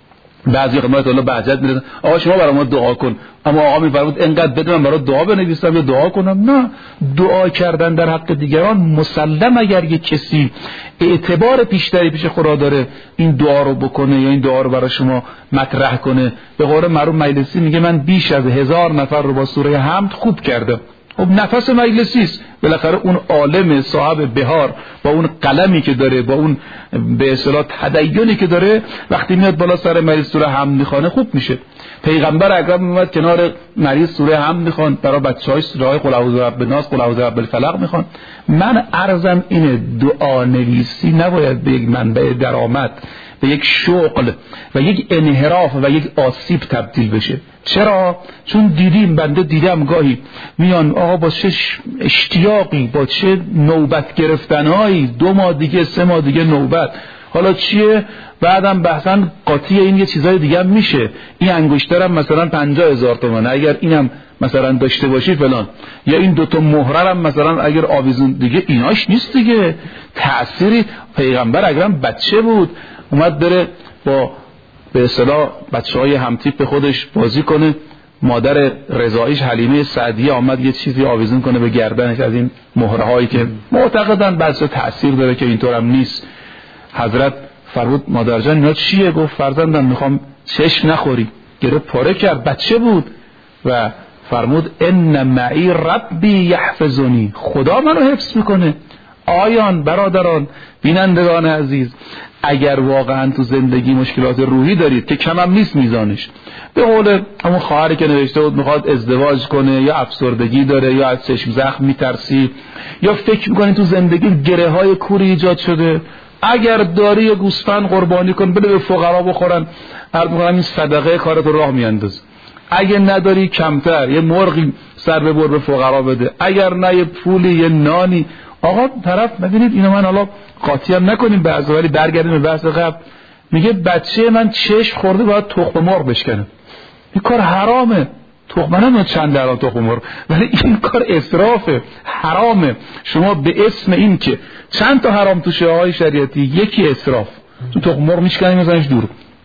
S3: بعضی خدمت الله بهجت میرسن آقا شما برای ما دعا کن، اما آقا میفرمود اینقدر بده من برای دعا بنویسم یا دعا کنم؟ نه، دعا کردن در حق دیگران مسلم اگر یک کسی اعتبار بیشتری پیش خدا داره این دعا رو بکنه یا این دعا رو برای شما مطرح کنه. به قول مرحوم مجلسی میگه من بیش از 1000 نفر رو با سوره حمد خوب کردم. خب نفس مجلسی است، بالاخره اون عالم صاحب بهار با اون قلمی که داره، با اون به اصطلاح تدینی که داره، وقتی میاد بالا سر مریض سوره حمد میخونه خوب میشه. پیغمبر اکرم اومد کنار مریض سوره حمد میخوان، برای بچهای سوره قل اعوذ برب الناس، قل اعوذ برب الفلق میخوان. من عرضم اینه دعا نویسی نباید به یک منبع درآمد، به یک شغل و یک انحراف و یک آسیب تبدیل بشه. چرا؟ چون بنده دیدم گاهی میان آقا با چه اشتیاقی، با چه نوبت گرفتنهایی، 2 ماه دیگه 3 ماه دیگه نوبت، حالا چیه؟ بعدم بحثا قاطی این یه چیزای دیگه هم میشه، این انگشترم مثلا 50,000 تومانه اگر اینم مثلا داشته باشی فلان، یا این 2 مهرم مثلا اگر آویزون، دیگه ایناش نیست دیگه. تأثیری پیغمبر اکرم بچه بود اومد بره با به اصطلاح بچهای همتیپ خودش بازی کنه، مادر رضاییش حلیمه سعدیه آمد یه چیزی آویزون کنه به گردنش از این مهره هایی که معتقدن بچه تأثیر داره که اینطور هم نیست. حضرت فرمود مادر جان اینا چیه؟ گفت فرزندم میخوام چشم نخوری. گرفت پاره کرد، بچه بود و فرمود ان معی ربی یحفظنی، خدا منو حفظ میکنه. آیان برادران بینندگان عزیز، اگر واقعا تو زندگی مشکلات روحی دارید که کم هم نیست میزانش، به قول همون خواهری که نوشته بود میخواد ازدواج کنه، یا افسردگی داره، یا از چشم زخم میترسی، یا فکر میکنید تو زندگی گره های کوری ایجاد شده، اگر داری یه گوسفند قربانی کن بده به فقرا بخورن، هر موقع این صدقه کارت راه میانداز. اگه نداری کمتر یه مرغی سر ببر به فقرا بده، اگر نه یه پولی یه نانی. آقا طرف ببینید اینو من حالا قاطی هم نکنیم بعضی، ولی برگردیم به بحث قبل، میگه بچه من چشم خورده باید تخم مرغ بشکنه. این کار حرامه. تخم من چند درام تخم مرغ، ولی این کار اسرافه، حرامه. شما به اسم این که چند تا حرام تو شیعه‌های شریعتی، یکی اسراف، تو تخم مرغ میشکنی میزنش دور.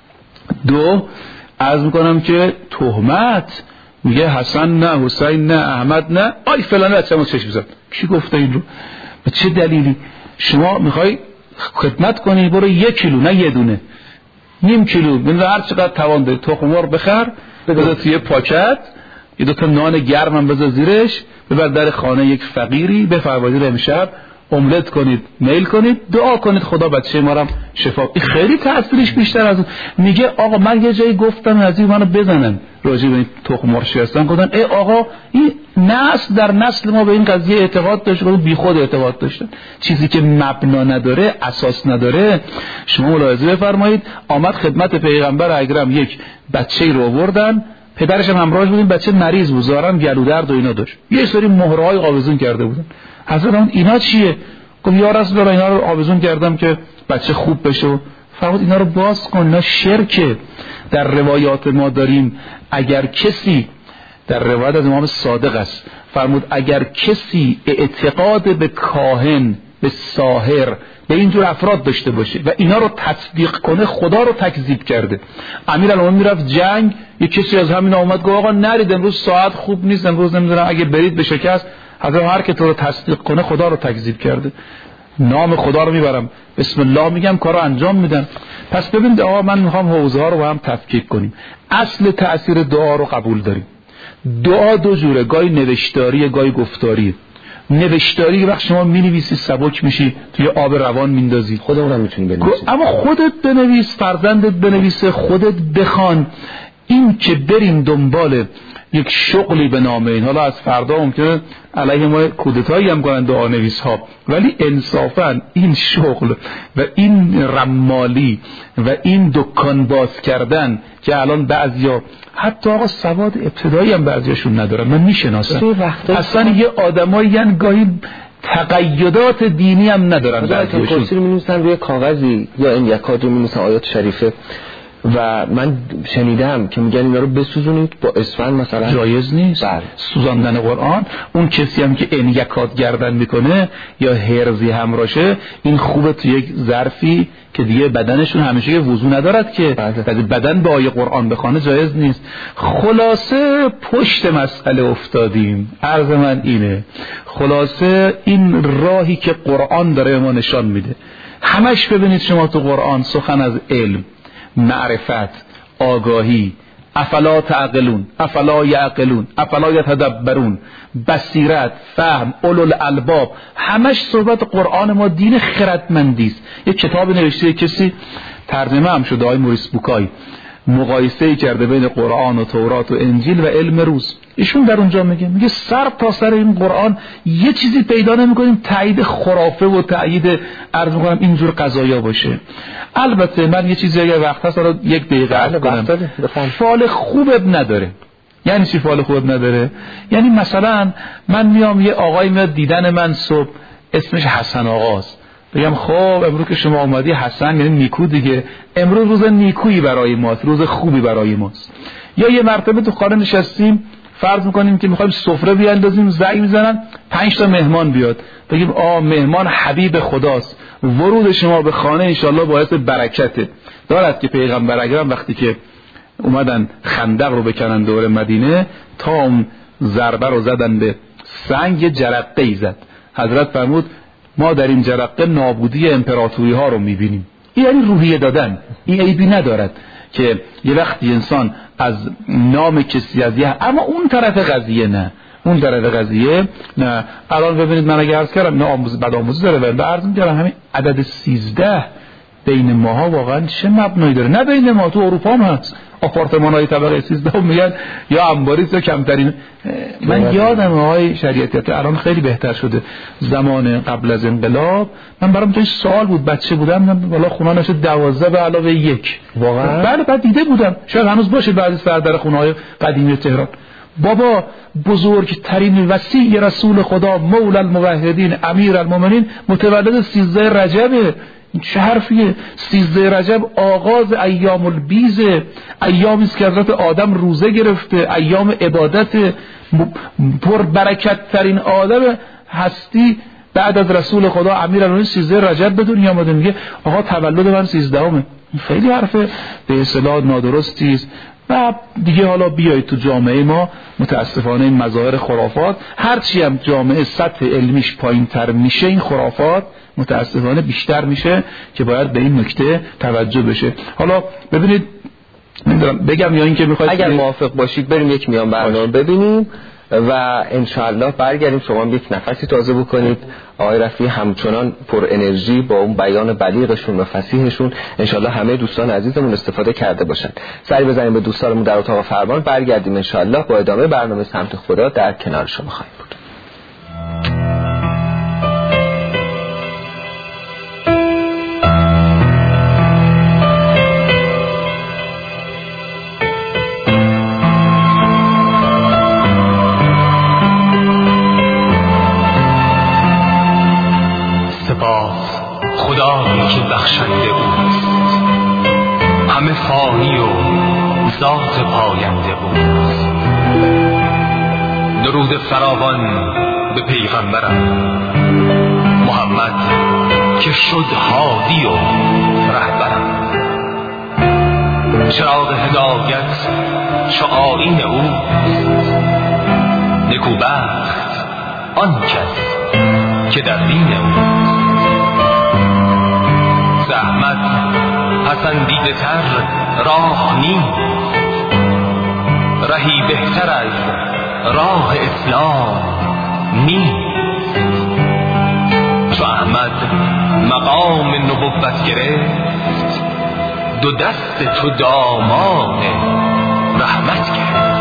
S3: 2 عرض میکنم که تهمت، میگه حسن نه، حسین نه، احمد نه، آی فلان بچه‌مو چشم زد. کی گفته این رو؟ به چه دلیلی؟ شما میخوای خدمت کنی، برو 1 کیلو نه یه دونه، نیم کیلو، من هر چقدر توان داری تخم مرغ بخر، بذار توی پاکت، یه 2 تا نان گرم هم بذار زیرش، ببر در خانه یک فقیری، بفرمایید امشب املت کنید، میل کنید، دعا کنید خدا بچه ما رو شفا. این خیلی تأثیرش بیشتر از اون. میگه آقا من یه جایی گفتم از این منو بزنن راجع به تخم مرغ شکستن، گفتن ای آقا این نسل در نسل ما به این قضیه اعتقاد داشت، بی خود اعتقاد داشتن، چیزی که مبنا نداره، اساس نداره. شما ملاحظه بفرمایید آمد خدمت پیغمبر اکرم، یک بچه‌ای رو آوردن، پدرش هم همراهش بود، بچه مریض بود، ظاهرا گلو درد و اینا داشت، یه سری مهرهای آویزون کرده بودن. حضرت اینا چیه؟ گفت یا رسول الله اینا رو آویزون کردم که بچه خوب بشه. فرمود اینا رو باز کن، اینا شرکه. در روایات ما داریم اگر کسی، در روایت از امام صادق است، فرمود اگر کسی اعتقاد به کاهن به ساحر، به اینجور افراد داشته باشه و اینا رو تطبیق کنه، خدا رو تکذیب کرده. امیرالمومنین میرفت جنگ، یک کسی از همین اومد گفت آقا نرید امروز ساعت خوب نیست، امروز نمیدونم اگه برید به شکست. حضرت هر که تو رو تصدیق کنه خدا رو تکذیب کرده. نام خدا رو میبرم، بسم الله میگم، کارو انجام میدن. پس ببینید آقا من میخوام حوزه ها رو با هم تفکیک کنیم. اصل تأثیر دعا رو قبول داریم. دعا دو جوره، گاهی نوشتاریه گاهی گفتاریه. نوشتاری وقت شما مینویسی سبک میشی، توی آب روان میندازی،
S2: خودمون میتونی بنویسی،
S3: اما خودت بنویس، فرزندت بنویسه، خودت بخوان. این که بریم دنبال یک شغلی به نام این، حالا از فردا ممکنه علیه ما کودتایی هم کنن دعا نویس ها، ولی انصافا این شغل و این رمالی و این دکان باز کردن که الان بعضیا حتی آقا سواد ابتدایی هم بعضیاشون ندارن، من میشناسم اصلا یه آدمایی گاهی تقیدات دینی هم ندارن،
S2: بعضیاشون کرسی رو می‌نویسن روی کاغذی یا این یکات رو می‌نویسن آیات شریفه و من شنیدم که میگن اینا رو بسوزونید با اسفند مثلا.
S3: جایز نیست سوزاندن قرآن. اون کسی هم که این یکات گردن میکنه یا هرزی همراشه، این خوبه تو یک ظرفی که دیگه بدنشون همیشه یه وضو ندارد که بدن با آیه قرآن بخونه جایز نیست. خلاصه پشت مسئله افتادیم. عرض من اینه، خلاصه این راهی که قرآن داره ما نشان میده، همش ببینید شما تو قرآن سخن از علم، معرفت، آگاهی، افلا تعقلون، افلا یعقلون، افلا یتدبرون، بصیرت، فهم، اولو الالباب، همش صحبت قرآن ما دین خردمندی است. یک کتاب نوشته کسی، ترجمه هم شده، آقای موریس بوکای، مقایسه کرده بین قرآن و تورات و انجیل و علم روز. ایشون در اونجا میگه سر تا سر این قرآن یه چیزی پیدا نمی‌کنیم تایید خرافه و تایید عرض می‌کنم اینجور قضایا باشه. البته من یه چیزی اگه وقت هست رو یک دقیقه عرض کنم. فال خوب نداره. یعنی چی فال خوب نداره؟ یعنی مثلا من میام یه آقای میاد دیدن من صبح، اسمش حسن آقاست، بگم خب امروز که شما اومدی حسن یعنی نیکو دیگه، امروز روز نیکویی برای ماست، روز خوبی برای ماست. یا یه مرتبه تو خانه نشستیم، فرض میکنیم که میخوایم سفره بیاندازیم، زنگ میزنن 5 تا مهمان بیاد، بگیم مهمان حبیب خداست، ورود شما به خانه انشالله باعث برکته. دارد که پیغمبر اکرم وقتی که اومدن خندق رو بکنن دور مدینه، تا اون ضربه رو زدن به سنگ، یه جرقه‌ای زد. حضرت فرمود ما در این جرقه نابودی امپراتوری ها رو میبینیم. این یعنی روحیه دادن، این عیبی ندارد که یه وقتی انسان از نام کسی از اما اون طرف قضیه نه، اون طرف قضیه نه. الان ببینید من اگه عرض کردم نه آموزش بد آموزش داره، ولی عرض می‌کردم همین عدد 13 بین ماها واقعا چه مبنایی داره؟ نه بین ما، تو اروپا هم هست آپارتمان‌های طبقه 13 میگن یا انباریست یا کمترین. من یادم آقای شریعتی که الان خیلی بهتر شده، زمان قبل از انقلاب من برام توی سوال بود، بچه بودم والا خونه نشه 12 به علاوه 1 واقعا. بله بعد دیده بودم، شاید هنوز باشه بعضی سردر خونه‌های قدیمی تهران، بابا بزرگترین وصی رسول خدا مولا الموحدین امیرالمومنین متولد 13 رجبه. چه حرفیه؟ 13 رجب آغاز ایام البیز، ایامی است که حضرت آدم روزه گرفته، ایام عبادت، پر برکت ترین آدم هستی بعد از رسول خدا امیرالمومنین 13 رجب به دنیا آمده. میگه آقا تولد من 13 خیلی حرف به اصطلاح نادرستی است. و دیگه حالا بیایید تو جامعه ما متاسفانه این مظاهر خرافات، هرچی هم جامعه سطح علمیش پایین تر میشه این خرافات متاسفانه بیشتر میشه که باید به این نکته توجه بشه. حالا ببینید بگم یا اینکه میخواید
S2: اگر موافق باشید بریم یک میان برنامه ببینیم و انشاءالله برگردیم شما هم یک نفسی تازه بکنید. آقای رفیعی همچنان پر انرژی با اون بیان بلیغشون و فصیحشون، انشاءالله همه دوستان عزیزمون استفاده کرده باشن. سری بزنیم به دوستانمون در اتاق فرمان، برگردیم انشاءالله با ادامه برنامه سمت خدا در کنار شما خواهیم بود.
S5: خدایی که بخشنده اوست، همه فانی و ذات پاینده اوست. درود فراوان به پیغمبرم محمد آمد که شد هادی و رهبرم. چراغ هدایت چو آیین او، نکوبخت آن کس که در دین او. زحمت پسندیده تر راه نیست، رهی بهتر از راه اسلام نیست. چو احمد مقام نبوت گرفت، دو دست تو دامان رحمت گرفت.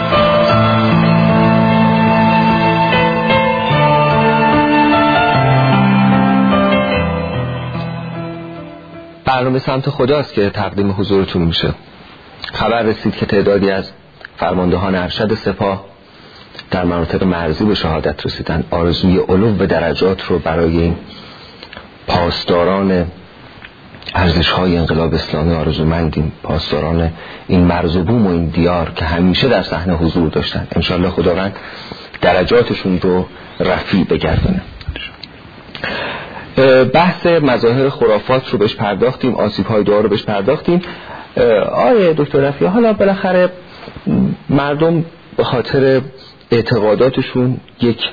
S2: برنامه سمت خداست که تقدیم حضورتون میشه. خبر رسید که تعدادی از فرماندهان ارشد سپاه در مناطق مرزی به شهادت رسیدن. آرزوی علو و درجات رو برای این پاسداران ارزش‌های انقلاب اسلامی آرزومندیم، پاسداران این مرز و بوم و این دیار که همیشه در صحنه حضور داشتن. انشالله خداوند درجاتشون رو رفیع بگردونه. بحث مظاهر خرافات رو بهش پرداختیم، آسیب‌های دعا رو بهش پرداختیم. آیه دکتر رفیع، حالا بالاخره مردم به خاطر اعتقاداتشون یک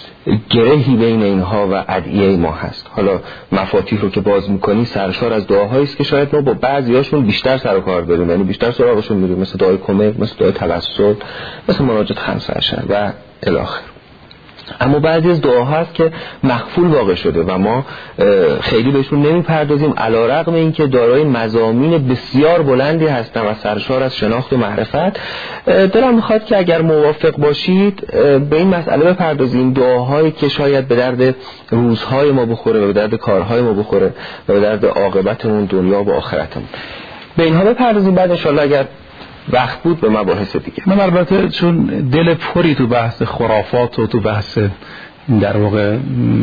S2: گرهی بین اینها و ادعیه ما هست. حالا مفاتیح رو که باز میکنی سرشار از دعاهایی است که شاید ما با بعضیاشون بیشتر سر و کار داریم، یعنی بیشتر سراغشون میریم، مثل دعای کمک، مثل دعای توسل، مثل مناجات 5 عشر و الی آخر. اما بعضی از دعاها هست که مخفول واقع شده و ما خیلی بهشون نمیپردازیم، علیرغم اینکه دارای مضامین بسیار بلندی هستن و سرشار از شناخت و معرفت. دلم میخواد که اگر موافق باشید به این مسئله بپردازیم، دعاهایی که شاید به درد روزهای ما بخوره و به درد کارهای ما بخوره و به درد عاقبتمون دنیا و آخرتمون. به اینها بپردازیم، بعد انشالله اگر وقت بود به مباحث دیگه.
S3: من البته چون دل پری تو بحث خرافات و تو بحث در واقع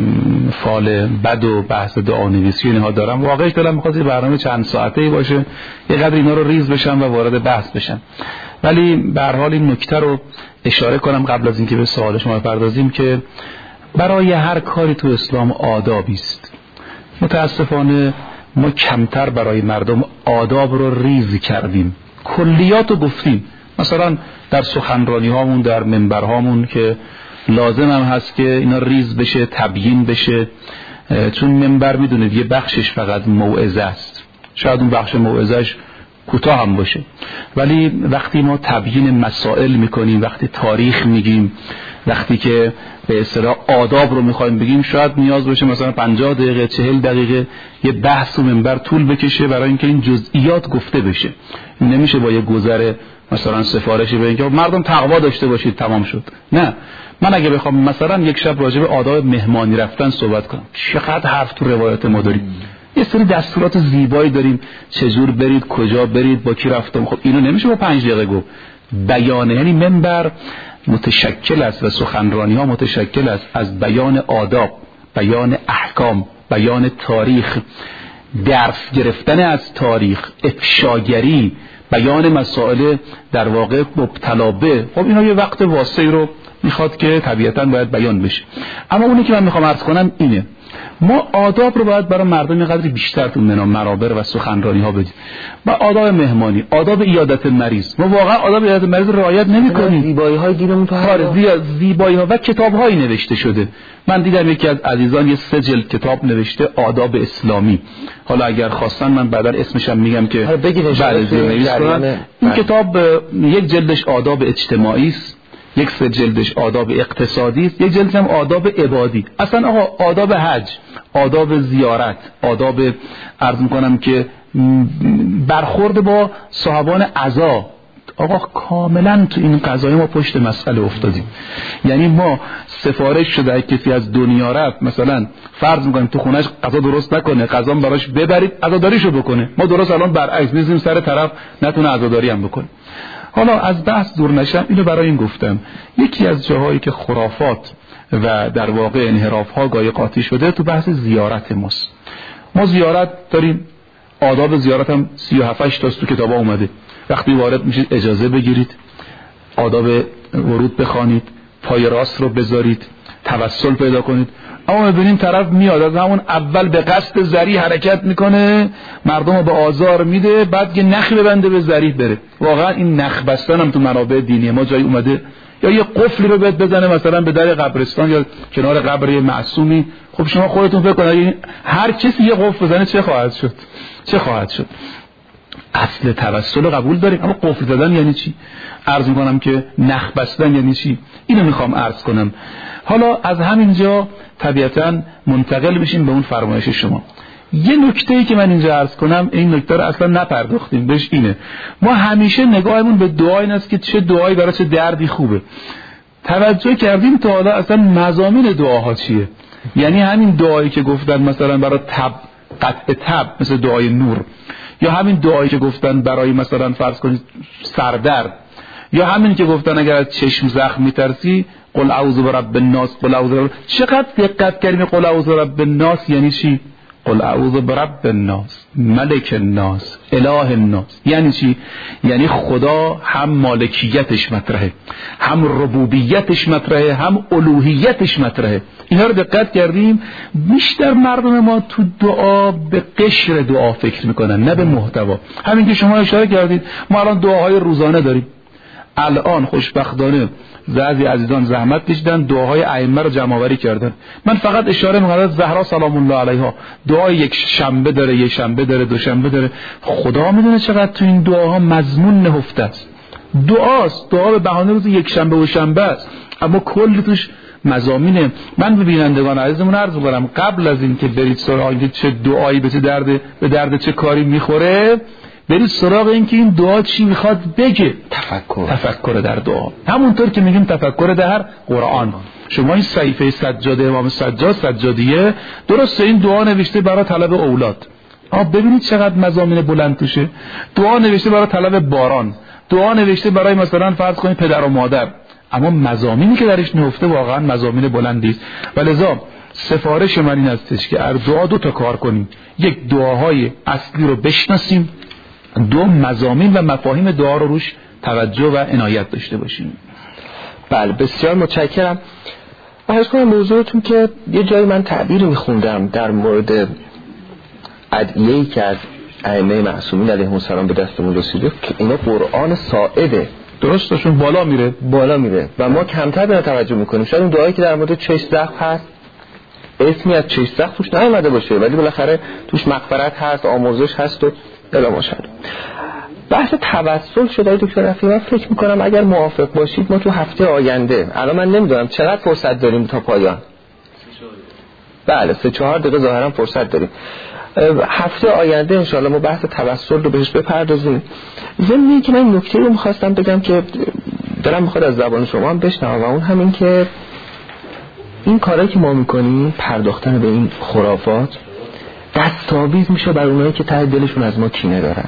S3: فال بد و بحث دعانویسی اینها دارم، واقعا دلم می‌خواد یه برنامه چند ساعته‌ای باشه، یه قدر اینا رو ریز بشم و وارد بحث بشم. ولی به هر حال این نکته رو اشاره کنم قبل از اینکه به سوال شما بپردازیم که برای هر کاری تو اسلام آدابی است. متاسفانه ما کمتر برای مردم آداب رو ریز کردیم، کلیات رو گفتیم. مثلا در سخنرانی هامون، در منبر هامون که لازم هم هست که اینا ریز بشه، تبیین بشه، چون منبر میدونید یه بخشش فقط موعظه است، شاید اون بخش موعظهش کوتاه هم باشه، ولی وقتی ما تبیین مسائل میکنیم، وقتی تاریخ میگیم، وقتی که به اصطلاح آداب رو میخوایم بگیم، شاید نیاز باشه مثلا 50 دقیقه 40 دقیقه یه بحث و منبر طول بکشه برای اینکه این جزئیات گفته بشه. نمیشه با یه گذر مثلا سفارشی بگیم که مردم تقوا داشته باشید تمام شد. نه، من اگه بخوام مثلا یک شب راجع به آداب مهمانی رفتن صحبت کنم، چقدر حرف تو روایت ما داریم، یه سری دستورات زیبایی داریم، چجور برید، کجا برید، با کی رفتم. خب اینو نمیشه با 5 دقیقه گفت. بیانه، یعنی منبر متشکل است و سخنرانی ها متشکل است از بیان آداب، بیان احکام، بیان تاریخ، درس گرفتن از تاریخ، افشاگری، بیان مسائل در واقع مبتلا به. خب اینا یه وقت واسطه‌ای رو میخواد که طبیعتاً باید بیان بشه. اما اونی که من میخوام عرض کنم اینه، ما آداب رو باید برای مردم قدری بیشتر تو منابر و سخنرانی ها بدیم. با آداب مهمانی، آداب عیادت مریض، ما واقعا آداب عیادت مریض رو رعایت نمی‌کنیم.
S2: زیبایی های دینمون تو
S3: زیبایی ها و کتاب هایی نوشته شده. من دیدم یکی از عزیزان یه 3 جلد کتاب نوشته، آداب اسلامی. حالا اگر خواستن من بعدا اسمش هم میگم که این کتاب 1 جلدش آداب اجتماعی است، 1 جلدش آداب اقتصادی است، 1 جلدش هم آداب عبادی. اصلا آقا آداب حج، آداب زیارت، آداب عرض میکنم که برخورد با صاحبان عزا، آقا کاملا تو این قضایه ما پشت مسئله افتادیم. یعنی ما سفارش شده کسی از دنیا رفت، مثلا فرض میکنیم تو خونش غذا درست نکنه، غذا براش ببرید عزاداریشو بکنه. ما درست الان برعکس میزیم سر طرف نتونه عزاداری هم بکنه. حالا از بحث دور نشم، اینو برای این گفتم، یکی از جاهایی که خرافات و در واقع انحراف ها گاهی قاطی شده تو بحث زیارت ماست. ما زیارت داریم، آداب زیارت هم 37 تا تو کتابا اومده. وقتی وارد میشید اجازه بگیرید، آداب ورود بخوانید، پای راست رو بذارید، توسل پیدا کنید. اما ببینیم طرف میاد از همون اول به قصد ذریع حرکت میکنه، مردم رو به آزار میده، بعد یه نخی ببنده به ذریع بره. واقعا این نخ بستن هم تو منابع دینی ما جایی اومده؟ یا یه قفلی رو بزنه مثلا به در قبرستان یا کنار قبر معصومی. خب شما خودتون فکر کنید هر کسی یه قفل بزنه چه خواهد شد؟ اصل توسل رو قبول داریم، اما قفل زدن یعنی چی؟ عرض میکنم که نخ بستن یعنی چی؟ اینو میخوام عرض کنم. حالا از همینجا طبیعتاً منتقل بشیم به اون فرمایش شما. یه نکته‌ای که من اینجا عرض کنم، این نکته رو اصلا نپرداختیم بهش، اینه ما همیشه نگاهمون به دعا این است که چه دعایی برای چه دردی خوبه. توجه کردیم تا حالا اصلا مضامین دعاها چیه؟ یعنی همین دعایی که گفتن مثلا برای تب، قطع تب مثل دعای نور، یا همین دعایی که گفتن برای مثلا فرض کنید سردرد، یا همین که گفتن اگر از چشم زخم میترسی قل اعوذ برب الناس، قل اعوذ برب. چقدر دقت کردیم قل اعوذ برب الناس یعنی چی؟ قل اعوذ برب الناس، ملک الناس، اله الناس. یعنی چی؟ یعنی خدا هم مالکیتش مطرحه، هم ربوبیتش مطرحه، هم الوهیتش مطرحه. اینا رو دقت کردیم. بیشتر مردم ما تو دعا به قشر دعا فکر میکنن، نه به محتوا. همین که شما اشاره کردید، ما الان دعاهای روزانه داریم. الان خوشبختانه بعضی عزیزان زحمت کشیدن دعاهای ائمه رو جمع آوری کردن. من فقط اشاره می‌کنم زهرا سلام الله علیها دعای یک شنبه داره، یک شنبه داره، دوشنبه داره. خدا میدونه چقدر تو این دعاها مضمون نهفته است. دعاست، دعا به بهانه روز یک شنبه و شنبه است، اما کلی توش مضامینه. من به بینندگان عزیزمون عرض می‌کنم قبل از اینکه برید سراغ چه دعایی به درد چه کاری میخوره، برید سراغ این که این دعا چی میخواد بگه. تفکر در دعا، همونطور که میگیم تفکر در قرآن. شما این صحیفه سجاده امام سجادیه درسته این دعا نوشته برای طلب اولاد، اما ببینید چقدر مضامین بلند توشه. دعا نوشته برای طلب باران، دعا نوشته برای مثلا فرض کنید پدر و مادر، اما مضامینی که درش نهفته واقعا مضامین بلندی است. ولذا سفارش من این هستش که از دعا دو تا کار کنیم. یک، دعاهای اصلی رو بشناسیم، دو، مضامین و مفاهیم دعا رو روش توجه و عنایت داشته باشیم.
S2: بله بسیار متشکرم. عرض کنم موضوعتون که یه جایی من تعبیری میخوندم در مورد ادعیه‌ای که از ائمه معصومین علیهم السلام به دستمون رسیده که اینا قرآن ساعده،
S3: درستشون بالا میره
S2: و ما کمتر به توجه میکنیم. شاید اون دعایی که در مورد چشم زخم هست اسمی از چشم زخم توش نیامده باشه، ولی بالاخره توش مغفرت هست، آمرزش هست و الا ماشاءالله. بحث توسل شده دکتر رفیعی. من فکر میکنم اگر موافق باشید ما تو هفته آینده، الان من نمیدونم چقدر فرصت داریم تا پایان. بله 3-4 دقیقه ظاهرا فرصت داریم. هفته آینده انشاءالله ما بحث توسل رو بهش بپردازیم. ضمن که من نکته رو میخواستم بگم که دلم میخواد از زبان شما هم بشنوم، و اون همین که این کارهایی که ما میکنیم، پرداختن به این خرافات، دستاویز میشه بر اونایی که ته دلشون از ما کینه دارن،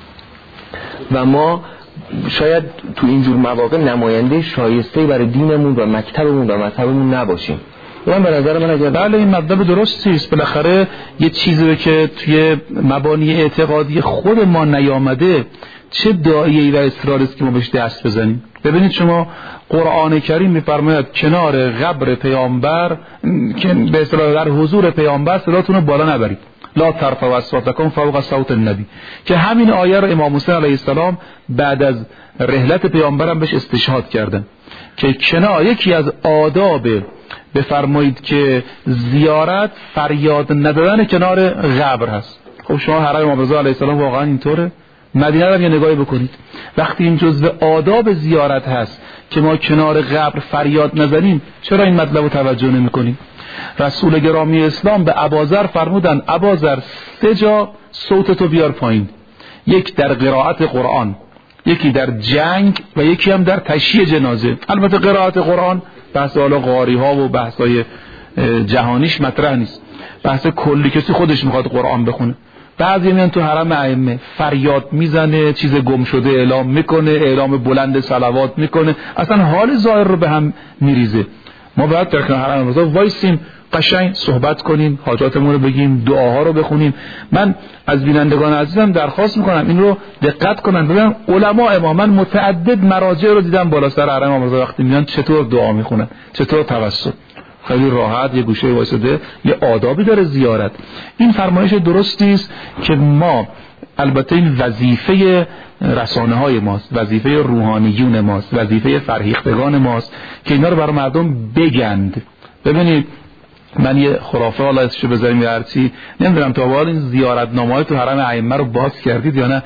S2: و ما شاید تو اینجور مواقع نماینده شایسته‌ای برای دینمون و مکتبمون و مذهبمون نباشیم. من به نظر من اگر
S3: بله این مطلب درستی است، بالاخره یه چیزی که توی مبانی اعتقادی خود ما نیامده چه داعیه‌ای و اصراری است که ما بهش دست بزنیم. ببینید شما قرآن کریم می‌فرماید کنار قبر پیامبر که به اصطلاح در حضور پیامبر صداتون رو بالا نبرید، لا ترفعوا اصواتکم فوق صوت النبی، که همین آیه رو امام حسین علیه السلام بعد از رحلت پیامبرم بهش استشهاد کردن که کنار یکی از آداب بفرمایید که زیارت فریاد ندادن کنار قبر هست. خب شما حرم امام رضا علیه السلام واقعا اینطوره؟ مدینه رو یه نگاهی بکنید، وقتی این جزء آداب زیارت هست که ما کنار قبر فریاد نزنیم، چرا این مطلب رو توجه نمی کنیم؟ رسول گرامی اسلام به اباذر فرمودن اباذر 3 جا صوتتو بیار پایین، یک در قرائت قرآن، یکی در جنگ و یکی هم در تشییع جنازه. البته قرائت قرآن بحث حالا قاری ها و بحثای جهانیش مطرح نیست، بحث کلی کسی خودش میخواد قرآن بخونه. بعضی میان تو حرم ائمه فریاد میزنه، چیز گم شده اعلام میکنه، اعلام بلند صلوات میکنه، اصلا حال ظاهر رو به هم میریزه. ما باید در کنار حرم رضا وایسیم، قشنگ صحبت کنیم، حاجاتمون رو بگیم، دعاها رو بخونیم. من از بینندگان عزیزم درخواست میکنم این رو دقت کنن، ببینن علما ما، من متعدد مراجع رو دیدم بالا سر حرم رضا وقتی میان چطور دعا میخونن، چطور توسل. خیلی راحت یه گوشه وایساده، یه آدابی داره زیارت. این فرمایش درستی است که ما البته این وظیفه رسانه های ماست، وظیفه روحانیون ماست، وظیفه فرهیختگان ماست که اینا رو برای مردم بگند. ببینید من یه خرافه حالا اسمشو بذاریم یا هرچی، نمیدونم تا حالا این زیارتنامه‌های تو حرم ائمه رو باز کردید یا نه.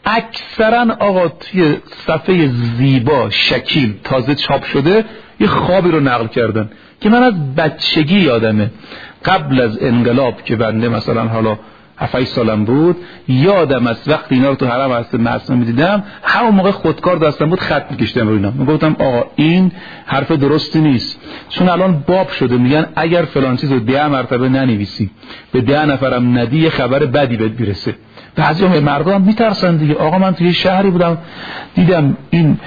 S3: اکثرا آقا توی صفحه زیبا شکیل تازه چاپ شده یه خوابی رو نقل کردن که من از بچگی یادمه، قبل از انقلاب که بنده مثلا حالا 7 سالم بود، یادم از وقتی اینا رو تو حرم حضرت معصومه می‌دیدم، همون موقع خودکار دستم بود خط می‌کشیدم روی اینا، میگفتم آقا این حرف درستی نیست، چون الان باب شده میگن اگر فلان چیز رو 10 مرتبه ننویسی به 10 نفرم ندی یه خبر بدی بهت میرسه. بعضی مردم میترسن دیگه. آقا من توی شهری بودم دیدم این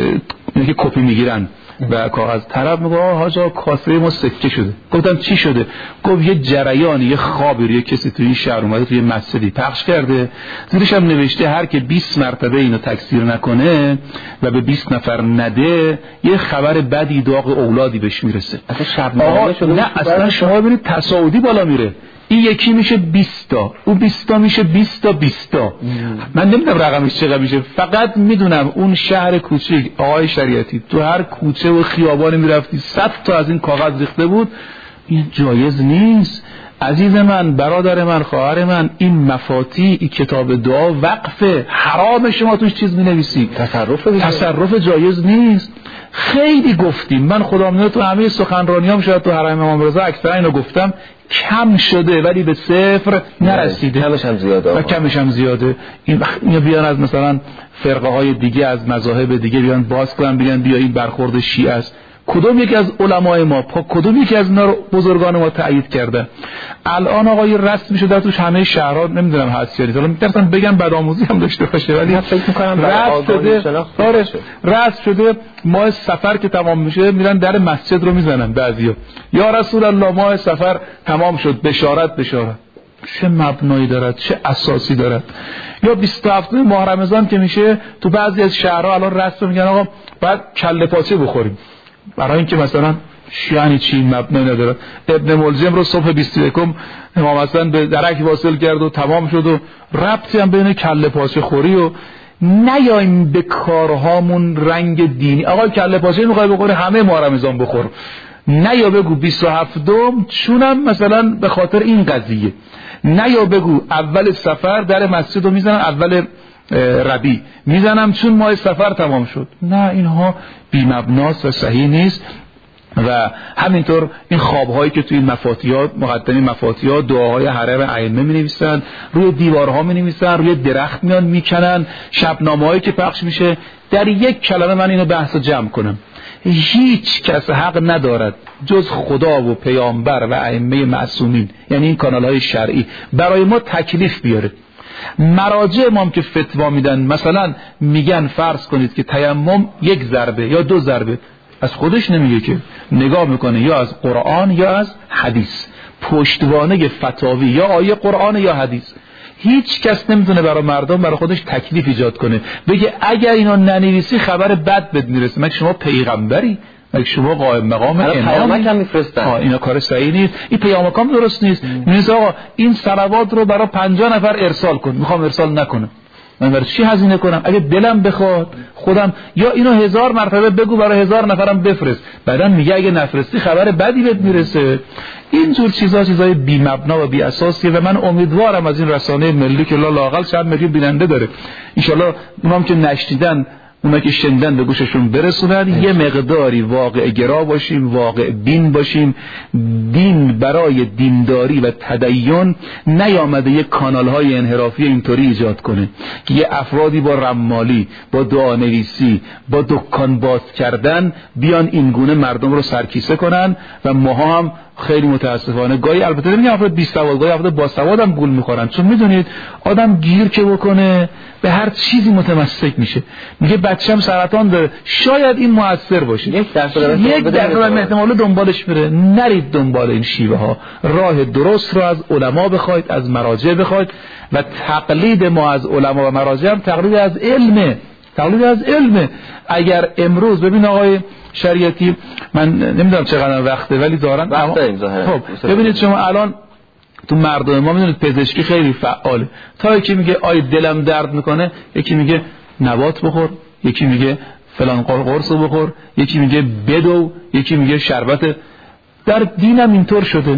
S3: که کپی میگیرن و کاغذ طرف میگه حاجا کاسه ما سکه شده. گفتم چی شده؟ گفت یه جریانی، یه خوابی یه کسی توی این شهر اومده توی مسجدی پخش کرده، زیرش هم نوشته هر که 20 مرتبه اینو تکثیر نکنه و به 20 نفر نده یه خبر بدی داغ اولادی بهش میرسه.
S2: اصلا شبنامه شده.
S3: نه اصلا شما ببینید تصاعدی بالا میره. این یکی میشه 20 تا، اون 20 تا میشه 20 تا 20 تا. من نمیدونم رقمش چقدر میشه، فقط میدونم اون شهر کوچیک آقای شریعتی تو هر کوچه و خیابانی میرفتی 100 تا از این کاغذ ریخته بود. این جایز نیست عزیز من، برادر من، خواهر من. این مفاتی، این کتاب دعا وقفه، حرام شما توش چیز مینویسی، تصرف جایز نیست. خیلی گفتیم، من خدا میدونه تو همه سخنرانیام شاید تو حرم امام رضا اکثرا اینو گفتم، کم شده ولی به صفر نرسیده. کمش هم زیاده. این بیان از مثلا فرقه های دیگه، از مذاهب دیگه بیان باز کنن بگن بیا این برخورد شیعه است. کدوم یکی از علمای ما، کدوم یکی از اینا بزرگان ما تایید کرده؟ الان آقا یه رسمی شده توش همه شهرها، نمیدونم هست یا نیست، حالا میترسن بگم بدآموزی هم داشته باشه، ولی فکر می‌کنم رسم شده ماه سفر که تمام میشه میرن در مسجد رو میزنن بعضیا، یا رسول الله ماه سفر تمام شد، بشارت. چه مبنایی دارد، چه اساسی دارد؟ یا 27 ماه رمضان که میشه تو بعضی از شهرها الان رسم میگن آقا بعد کله پاچه بخوریم، برای اینکه مثلا یعنی چی مبنایی نداره. ابن ملجم رو صبح 21 امام حسن به درک واصل کرد و تمام شد و ربطی هم بین کله پاچه خوری و نیایم به کارهامون رنگ دینی. آقا کله پاچه میخوای بخوری همه ماه رمضان بخور، نیا بگو 27م چونم مثلا به خاطر این قضیه، نیا بگو اول سفر در مسجد رو میزنن، اول ربیع میزنم چون ماه سفر تمام شد. نه، اینها بی مبناست و صحیح نیست. و همینطور این خوابهایی که توی مفاتیحات، مقدمه مفاتیحات دعاهای حرم ائمه می‌نویسن، روی دیوارها می‌نویسن، روی درخت میان میکنن، شبنامه‌هایی که پخش میشه. در یک کلمه من اینو بحث جمع کنم، هیچ کس حق ندارد جز خدا و پیامبر و ائمه معصومین، یعنی این کانال‌های شرعی، برای ما تکلیف بیاره. مراجع ما هم که فتوا میدن مثلا میگن فرض کنید که تیمم 1 ضربه یا 2 ضربه، از خودش نمیگه که، نگاه میکنه یا از قرآن یا از حدیث، پشتوانه فتاوی یا آیه قرآن یا حدیث. هیچ کس نمیتونه برای مردم برای خودش تکلیف ایجاد کنه بگه اگر اینا ننویسی خبر بد بهت میرسه. مگه شما پیغمبری؟ مگه شما قائم مقام امامی؟ هم میفرستن. اینا کار صحیح نیست، این پیامکام درست نیست. میگه آقا این صلوات رو برای 50 نفر ارسال کن، میخوام ارسال نکنم، من برای چی هزینه کنم؟ اگه دلم بخواد خودم، یا اینو 1000 مرتبه بگو برای 1000 نفرم بفرست، بعدن میگه اگه نفرستی خبر بدی بهت میرسه. اینجور چیزای بی مبنا و بی اساسیه و من امیدوارم از این رسانه ملی که لااقل چند میلیون بیننده داره، ان شاءالله اونام که نشنیدن، اونا که شنیدن به گوششون برسونن، یه مقداری واقع گرا باشیم، واقع بین باشیم. دین برای دینداری و تدین نیامده یه کانال‌های انحرافی اینطوری ایجاد کنه که یه افرادی با رمالی، با دعانویسی، با دکان باز کردن بیان اینگونه مردم رو سرکیسه کنن و ماها هم خیلی متاسفانه گاهی، البته نمیگم افراد بی سواد، گاهی افراد با سواد هم گول میخورن. چون میدونید آدم گیر که بکنه به هر چیزی متمسک میشه. میگه بچه‌م سرطان داره، شاید این موثر باشه، 1% احتمال دنبالش میره. نرید دنبال این شیوه ها، راه درست رو از علما بخواید، از مراجع بخواید و تقلید ما از علما و مراجع هم تقلید از علمه. تقلید از علمه. اگر امروز ببین آقای شریعتی، من نمیدونم چقدر وقته ولی دارن
S2: وقت داریم ظاهرا.
S3: خب ببینید شما الان تو مردم ما میدونید پزشکی خیلی فعاله. تا یکی میگه آی دلم درد میکنه، یکی میگه نبات بخور، یکی میگه فلان قرص بخور، یکی میگه بدو، یکی میگه شربت. در دینم اینطور شده.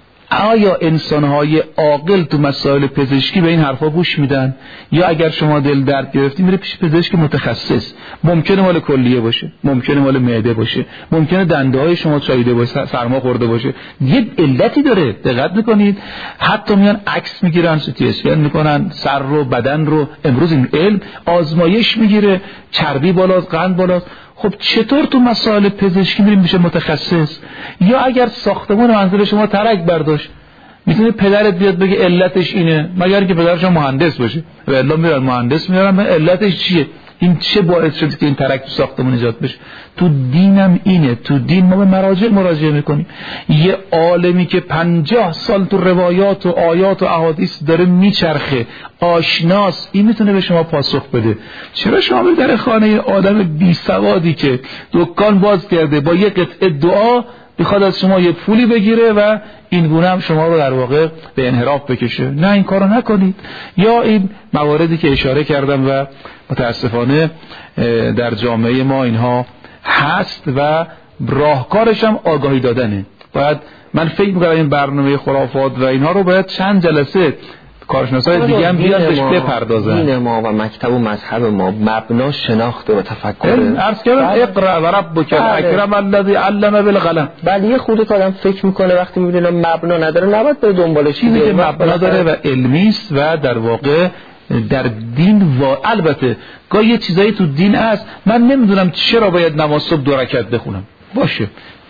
S3: آیا انسان‌های عاقل تو مسائل پزشکی به این حرفا گوش میدن؟ یا اگر شما دل درد گرفتی میره پیش پزشک متخصص، ممکنه مال کلیه باشه، ممکنه مال معده باشه، ممکنه دنده‌های شما چاییده باشه، سرما خورده باشه، یه علتی داره. دقت میکنید حتی میان عکس میگیرن، سی اسکن میکنن سر رو، بدن رو. امروز این علم آزمایش میگیره، چربی بالاست، قند بالاست. خب چطور تو مسائل پزشکی میریم میشه متخصص؟ یا اگر ساختمون منزل شما ترک برداشت، میتونه پدرت بیاد بگه علتش اینه، مگر که پدرش مهندس باشه و الا میرن مهندس میارن علتش چیه، این چه باعث شده که این ترک تو ساختمون ایجاد بشه. تو دینم اینه. تو دین ما به مراجع مراجعه میکنیم. یه عالمی که 50 سال تو روایات و آیات و احادیث داره میچرخه، آشناس، این میتونه به شما پاسخ بده. چرا شما به در خانه آدم بی سوادی که دکان باز کرده با یه قطعه دعا بخواد از شما یه پولی بگیره و این گونه هم شما رو در واقع به انحراف بکشه؟ نه، این کارو نکنید. یا این مواردی که اشاره کردم و متاسفانه در جامعه ما اینها هست و راهکارش هم آگاهی دادنه. باید من فکر می‌کنم این برنامه خرافات و اینها رو باید چند جلسه کارشناسای دیگه هم بیان بهش بپردازن.
S2: دین ما و مکتب و مذهب ما مبنا شناخت و تفکر.
S3: عرض کردم اقرا و ربک الاکرم الذی علم بالقلم.
S2: ولی یه خودت آدم فکر میکنه وقتی میبینه مبنا نداره نباید بره دنبالش.
S3: چیزی که مبنا داره و علمی است و در واقع در دین البته گاهی یه چیزایی تو دین هست من نمیدونم چرا باید نماز صبح 2 رکعت بخونم. باشه،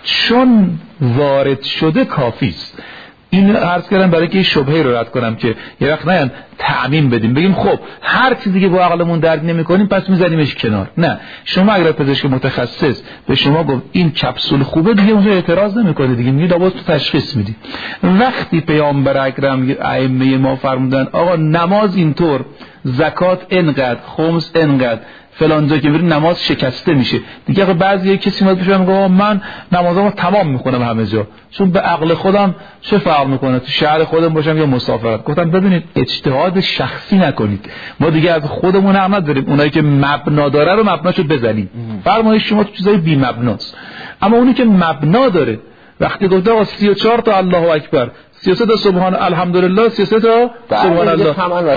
S3: چون وارد شده کافی است. این عرض کردم برای که شبهه رو رد کنم که یه وقت نیان تعمیم بدیم بگیم خب هر چیزی که با عقلمون درک نمی‌کنیم پس می‌ذاریمش کنار. نه، شما اگر پزشک متخصص به شما گفت این کپسول خوبه، دیگه اونجا اعتراض نمی‌کنید، دیگه میگید آقا تو تشخیص میدی. وقتی پیامبر اکرم ائمه ما فرمودن آقا نماز اینطور، زکات اینقدر، خمس اینقدر، فلان جا که بریم نماز شکسته میشه، دیگه بعضی کسی میاد پیشم میگه من نمازامو تمام میکنم همه جا، چون به عقل خودم چه فرق میکنه تو شهر خودم باشم یا مسافرت. گفتم ببینید اجتهاد شخصی نکنید، ما دیگه از خودمون حق نداریم اونایی که مبنا داره رو مبناشو بزنیم. فرمایش شما تو چیزای بی مبناست، اما اونی که مبنا داره وقتی گفت آقا 34 تا الله اکبر، 33 تا سبحان الحمدلله، 33 تا سبحان الله،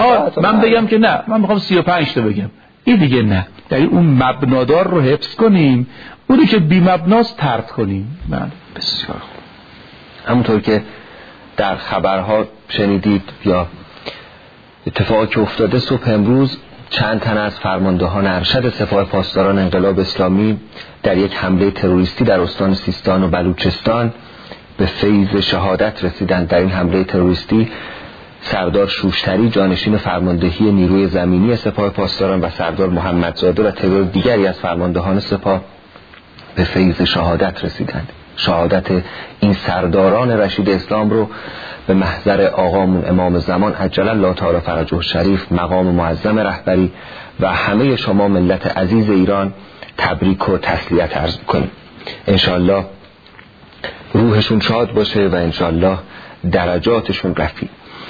S3: من بگم که نه من میخوام 35 تا بگم، این دیگه نه. یعنی اون مبنادار رو حفظ کنیم، اونی که بی مبناست طرد کنیم.
S2: بسیار خوب. همونطور که در خبرها شنیدید یا اتفاقی که افتاده، صبح امروز چند تن از فرماندهان ارشد سپاه پاسداران انقلاب اسلامی در یک حمله تروریستی در استان سیستان و بلوچستان به فیض شهادت رسیدند. در این حمله تروریستی سردار شوشتری جانشین فرماندهی نیروی زمینی سپاه پاسداران و سردار محمدزاده و تعداد دیگری از فرماندهان سپاه به فیض شهادت رسیدند. شهادت این سرداران رشید اسلام رو به محضر آقامون امام زمان عجل الله تعالی فرجه شریف، مقام معظم رهبری و همه شما ملت عزیز ایران تبریک و تسلیت عرض می‌کنیم. انشالله روحشون شاد باشه و انشالله درجاتشون رفیع.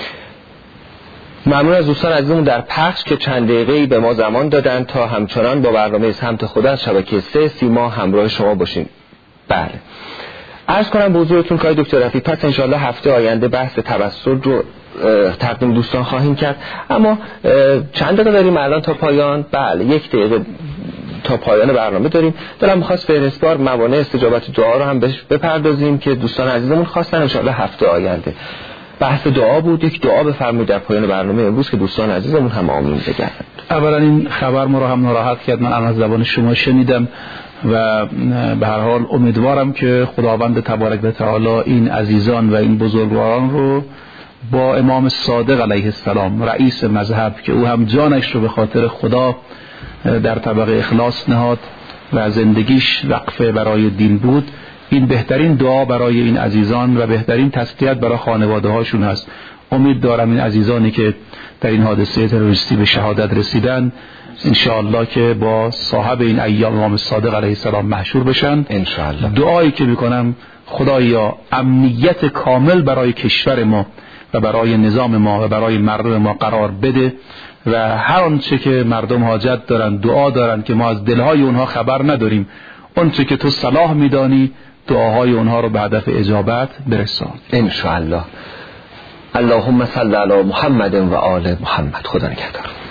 S2: ممنون از دوستان عزیزمون در پخش که چند دقیقه‌ای به ما زمان دادن تا همچنان با برنامه سمت خدا از شبکه 3 سیما همراه شما باشیم. بله، عرض کنم به حضورتون که دکتر رفیع پس انشالله هفته آینده بحث توسل رو تقدیم دوستان خواهیم کرد. اما چند دقیقه داریم الان تا پایان؟ بله، 1 دقیقه تا پایان برنامه داریم. دلم می‌خواست فهرستوار موانع استجابت دعا رو هم بهش بپردازیم که دوستان عزیزمون خواستن انشالله هفته آینده. بحث دعا بود، یک دعا بفرمایید در پایان برنامه امروز که دوستان عزیزمون هم آمین بگن.
S3: اولا این خبر ما رو هم ناراحت کرد، من از زبان شما شنیدم و به هر حال امیدوارم که خداوند تبارک و تعالی این عزیزان و این بزرگواران رو با امام صادق علیه السلام رئیس مذهب که او هم جانش رو به خاطر خدا در طبق اخلاص نهاد و زندگیش وقفه برای دین بود، این بهترین دعا برای این عزیزان و بهترین تسلیت برای خانواده هاشون هست. امید دارم این عزیزانی که در این حادثه تروریستی به شهادت رسیدن انشاءالله که با صاحب این ایام امام صادق علیه السلام محشور بشن.
S2: انشاءالله
S3: دعایی که میکنم خدایا امنیت کامل برای کشور ما و برای نظام ما و برای مردم ما قرار بده و هر آنچه که مردم حاجت دارن دعا دارن که ما از دلهای اونها خبر نداریم، آنچه که تو صلاح میدانی دعاهای اونها رو به هدف اجابت برسان
S2: انشاءالله. اللهم صل علی محمد و آل محمد. خدا نگهدار.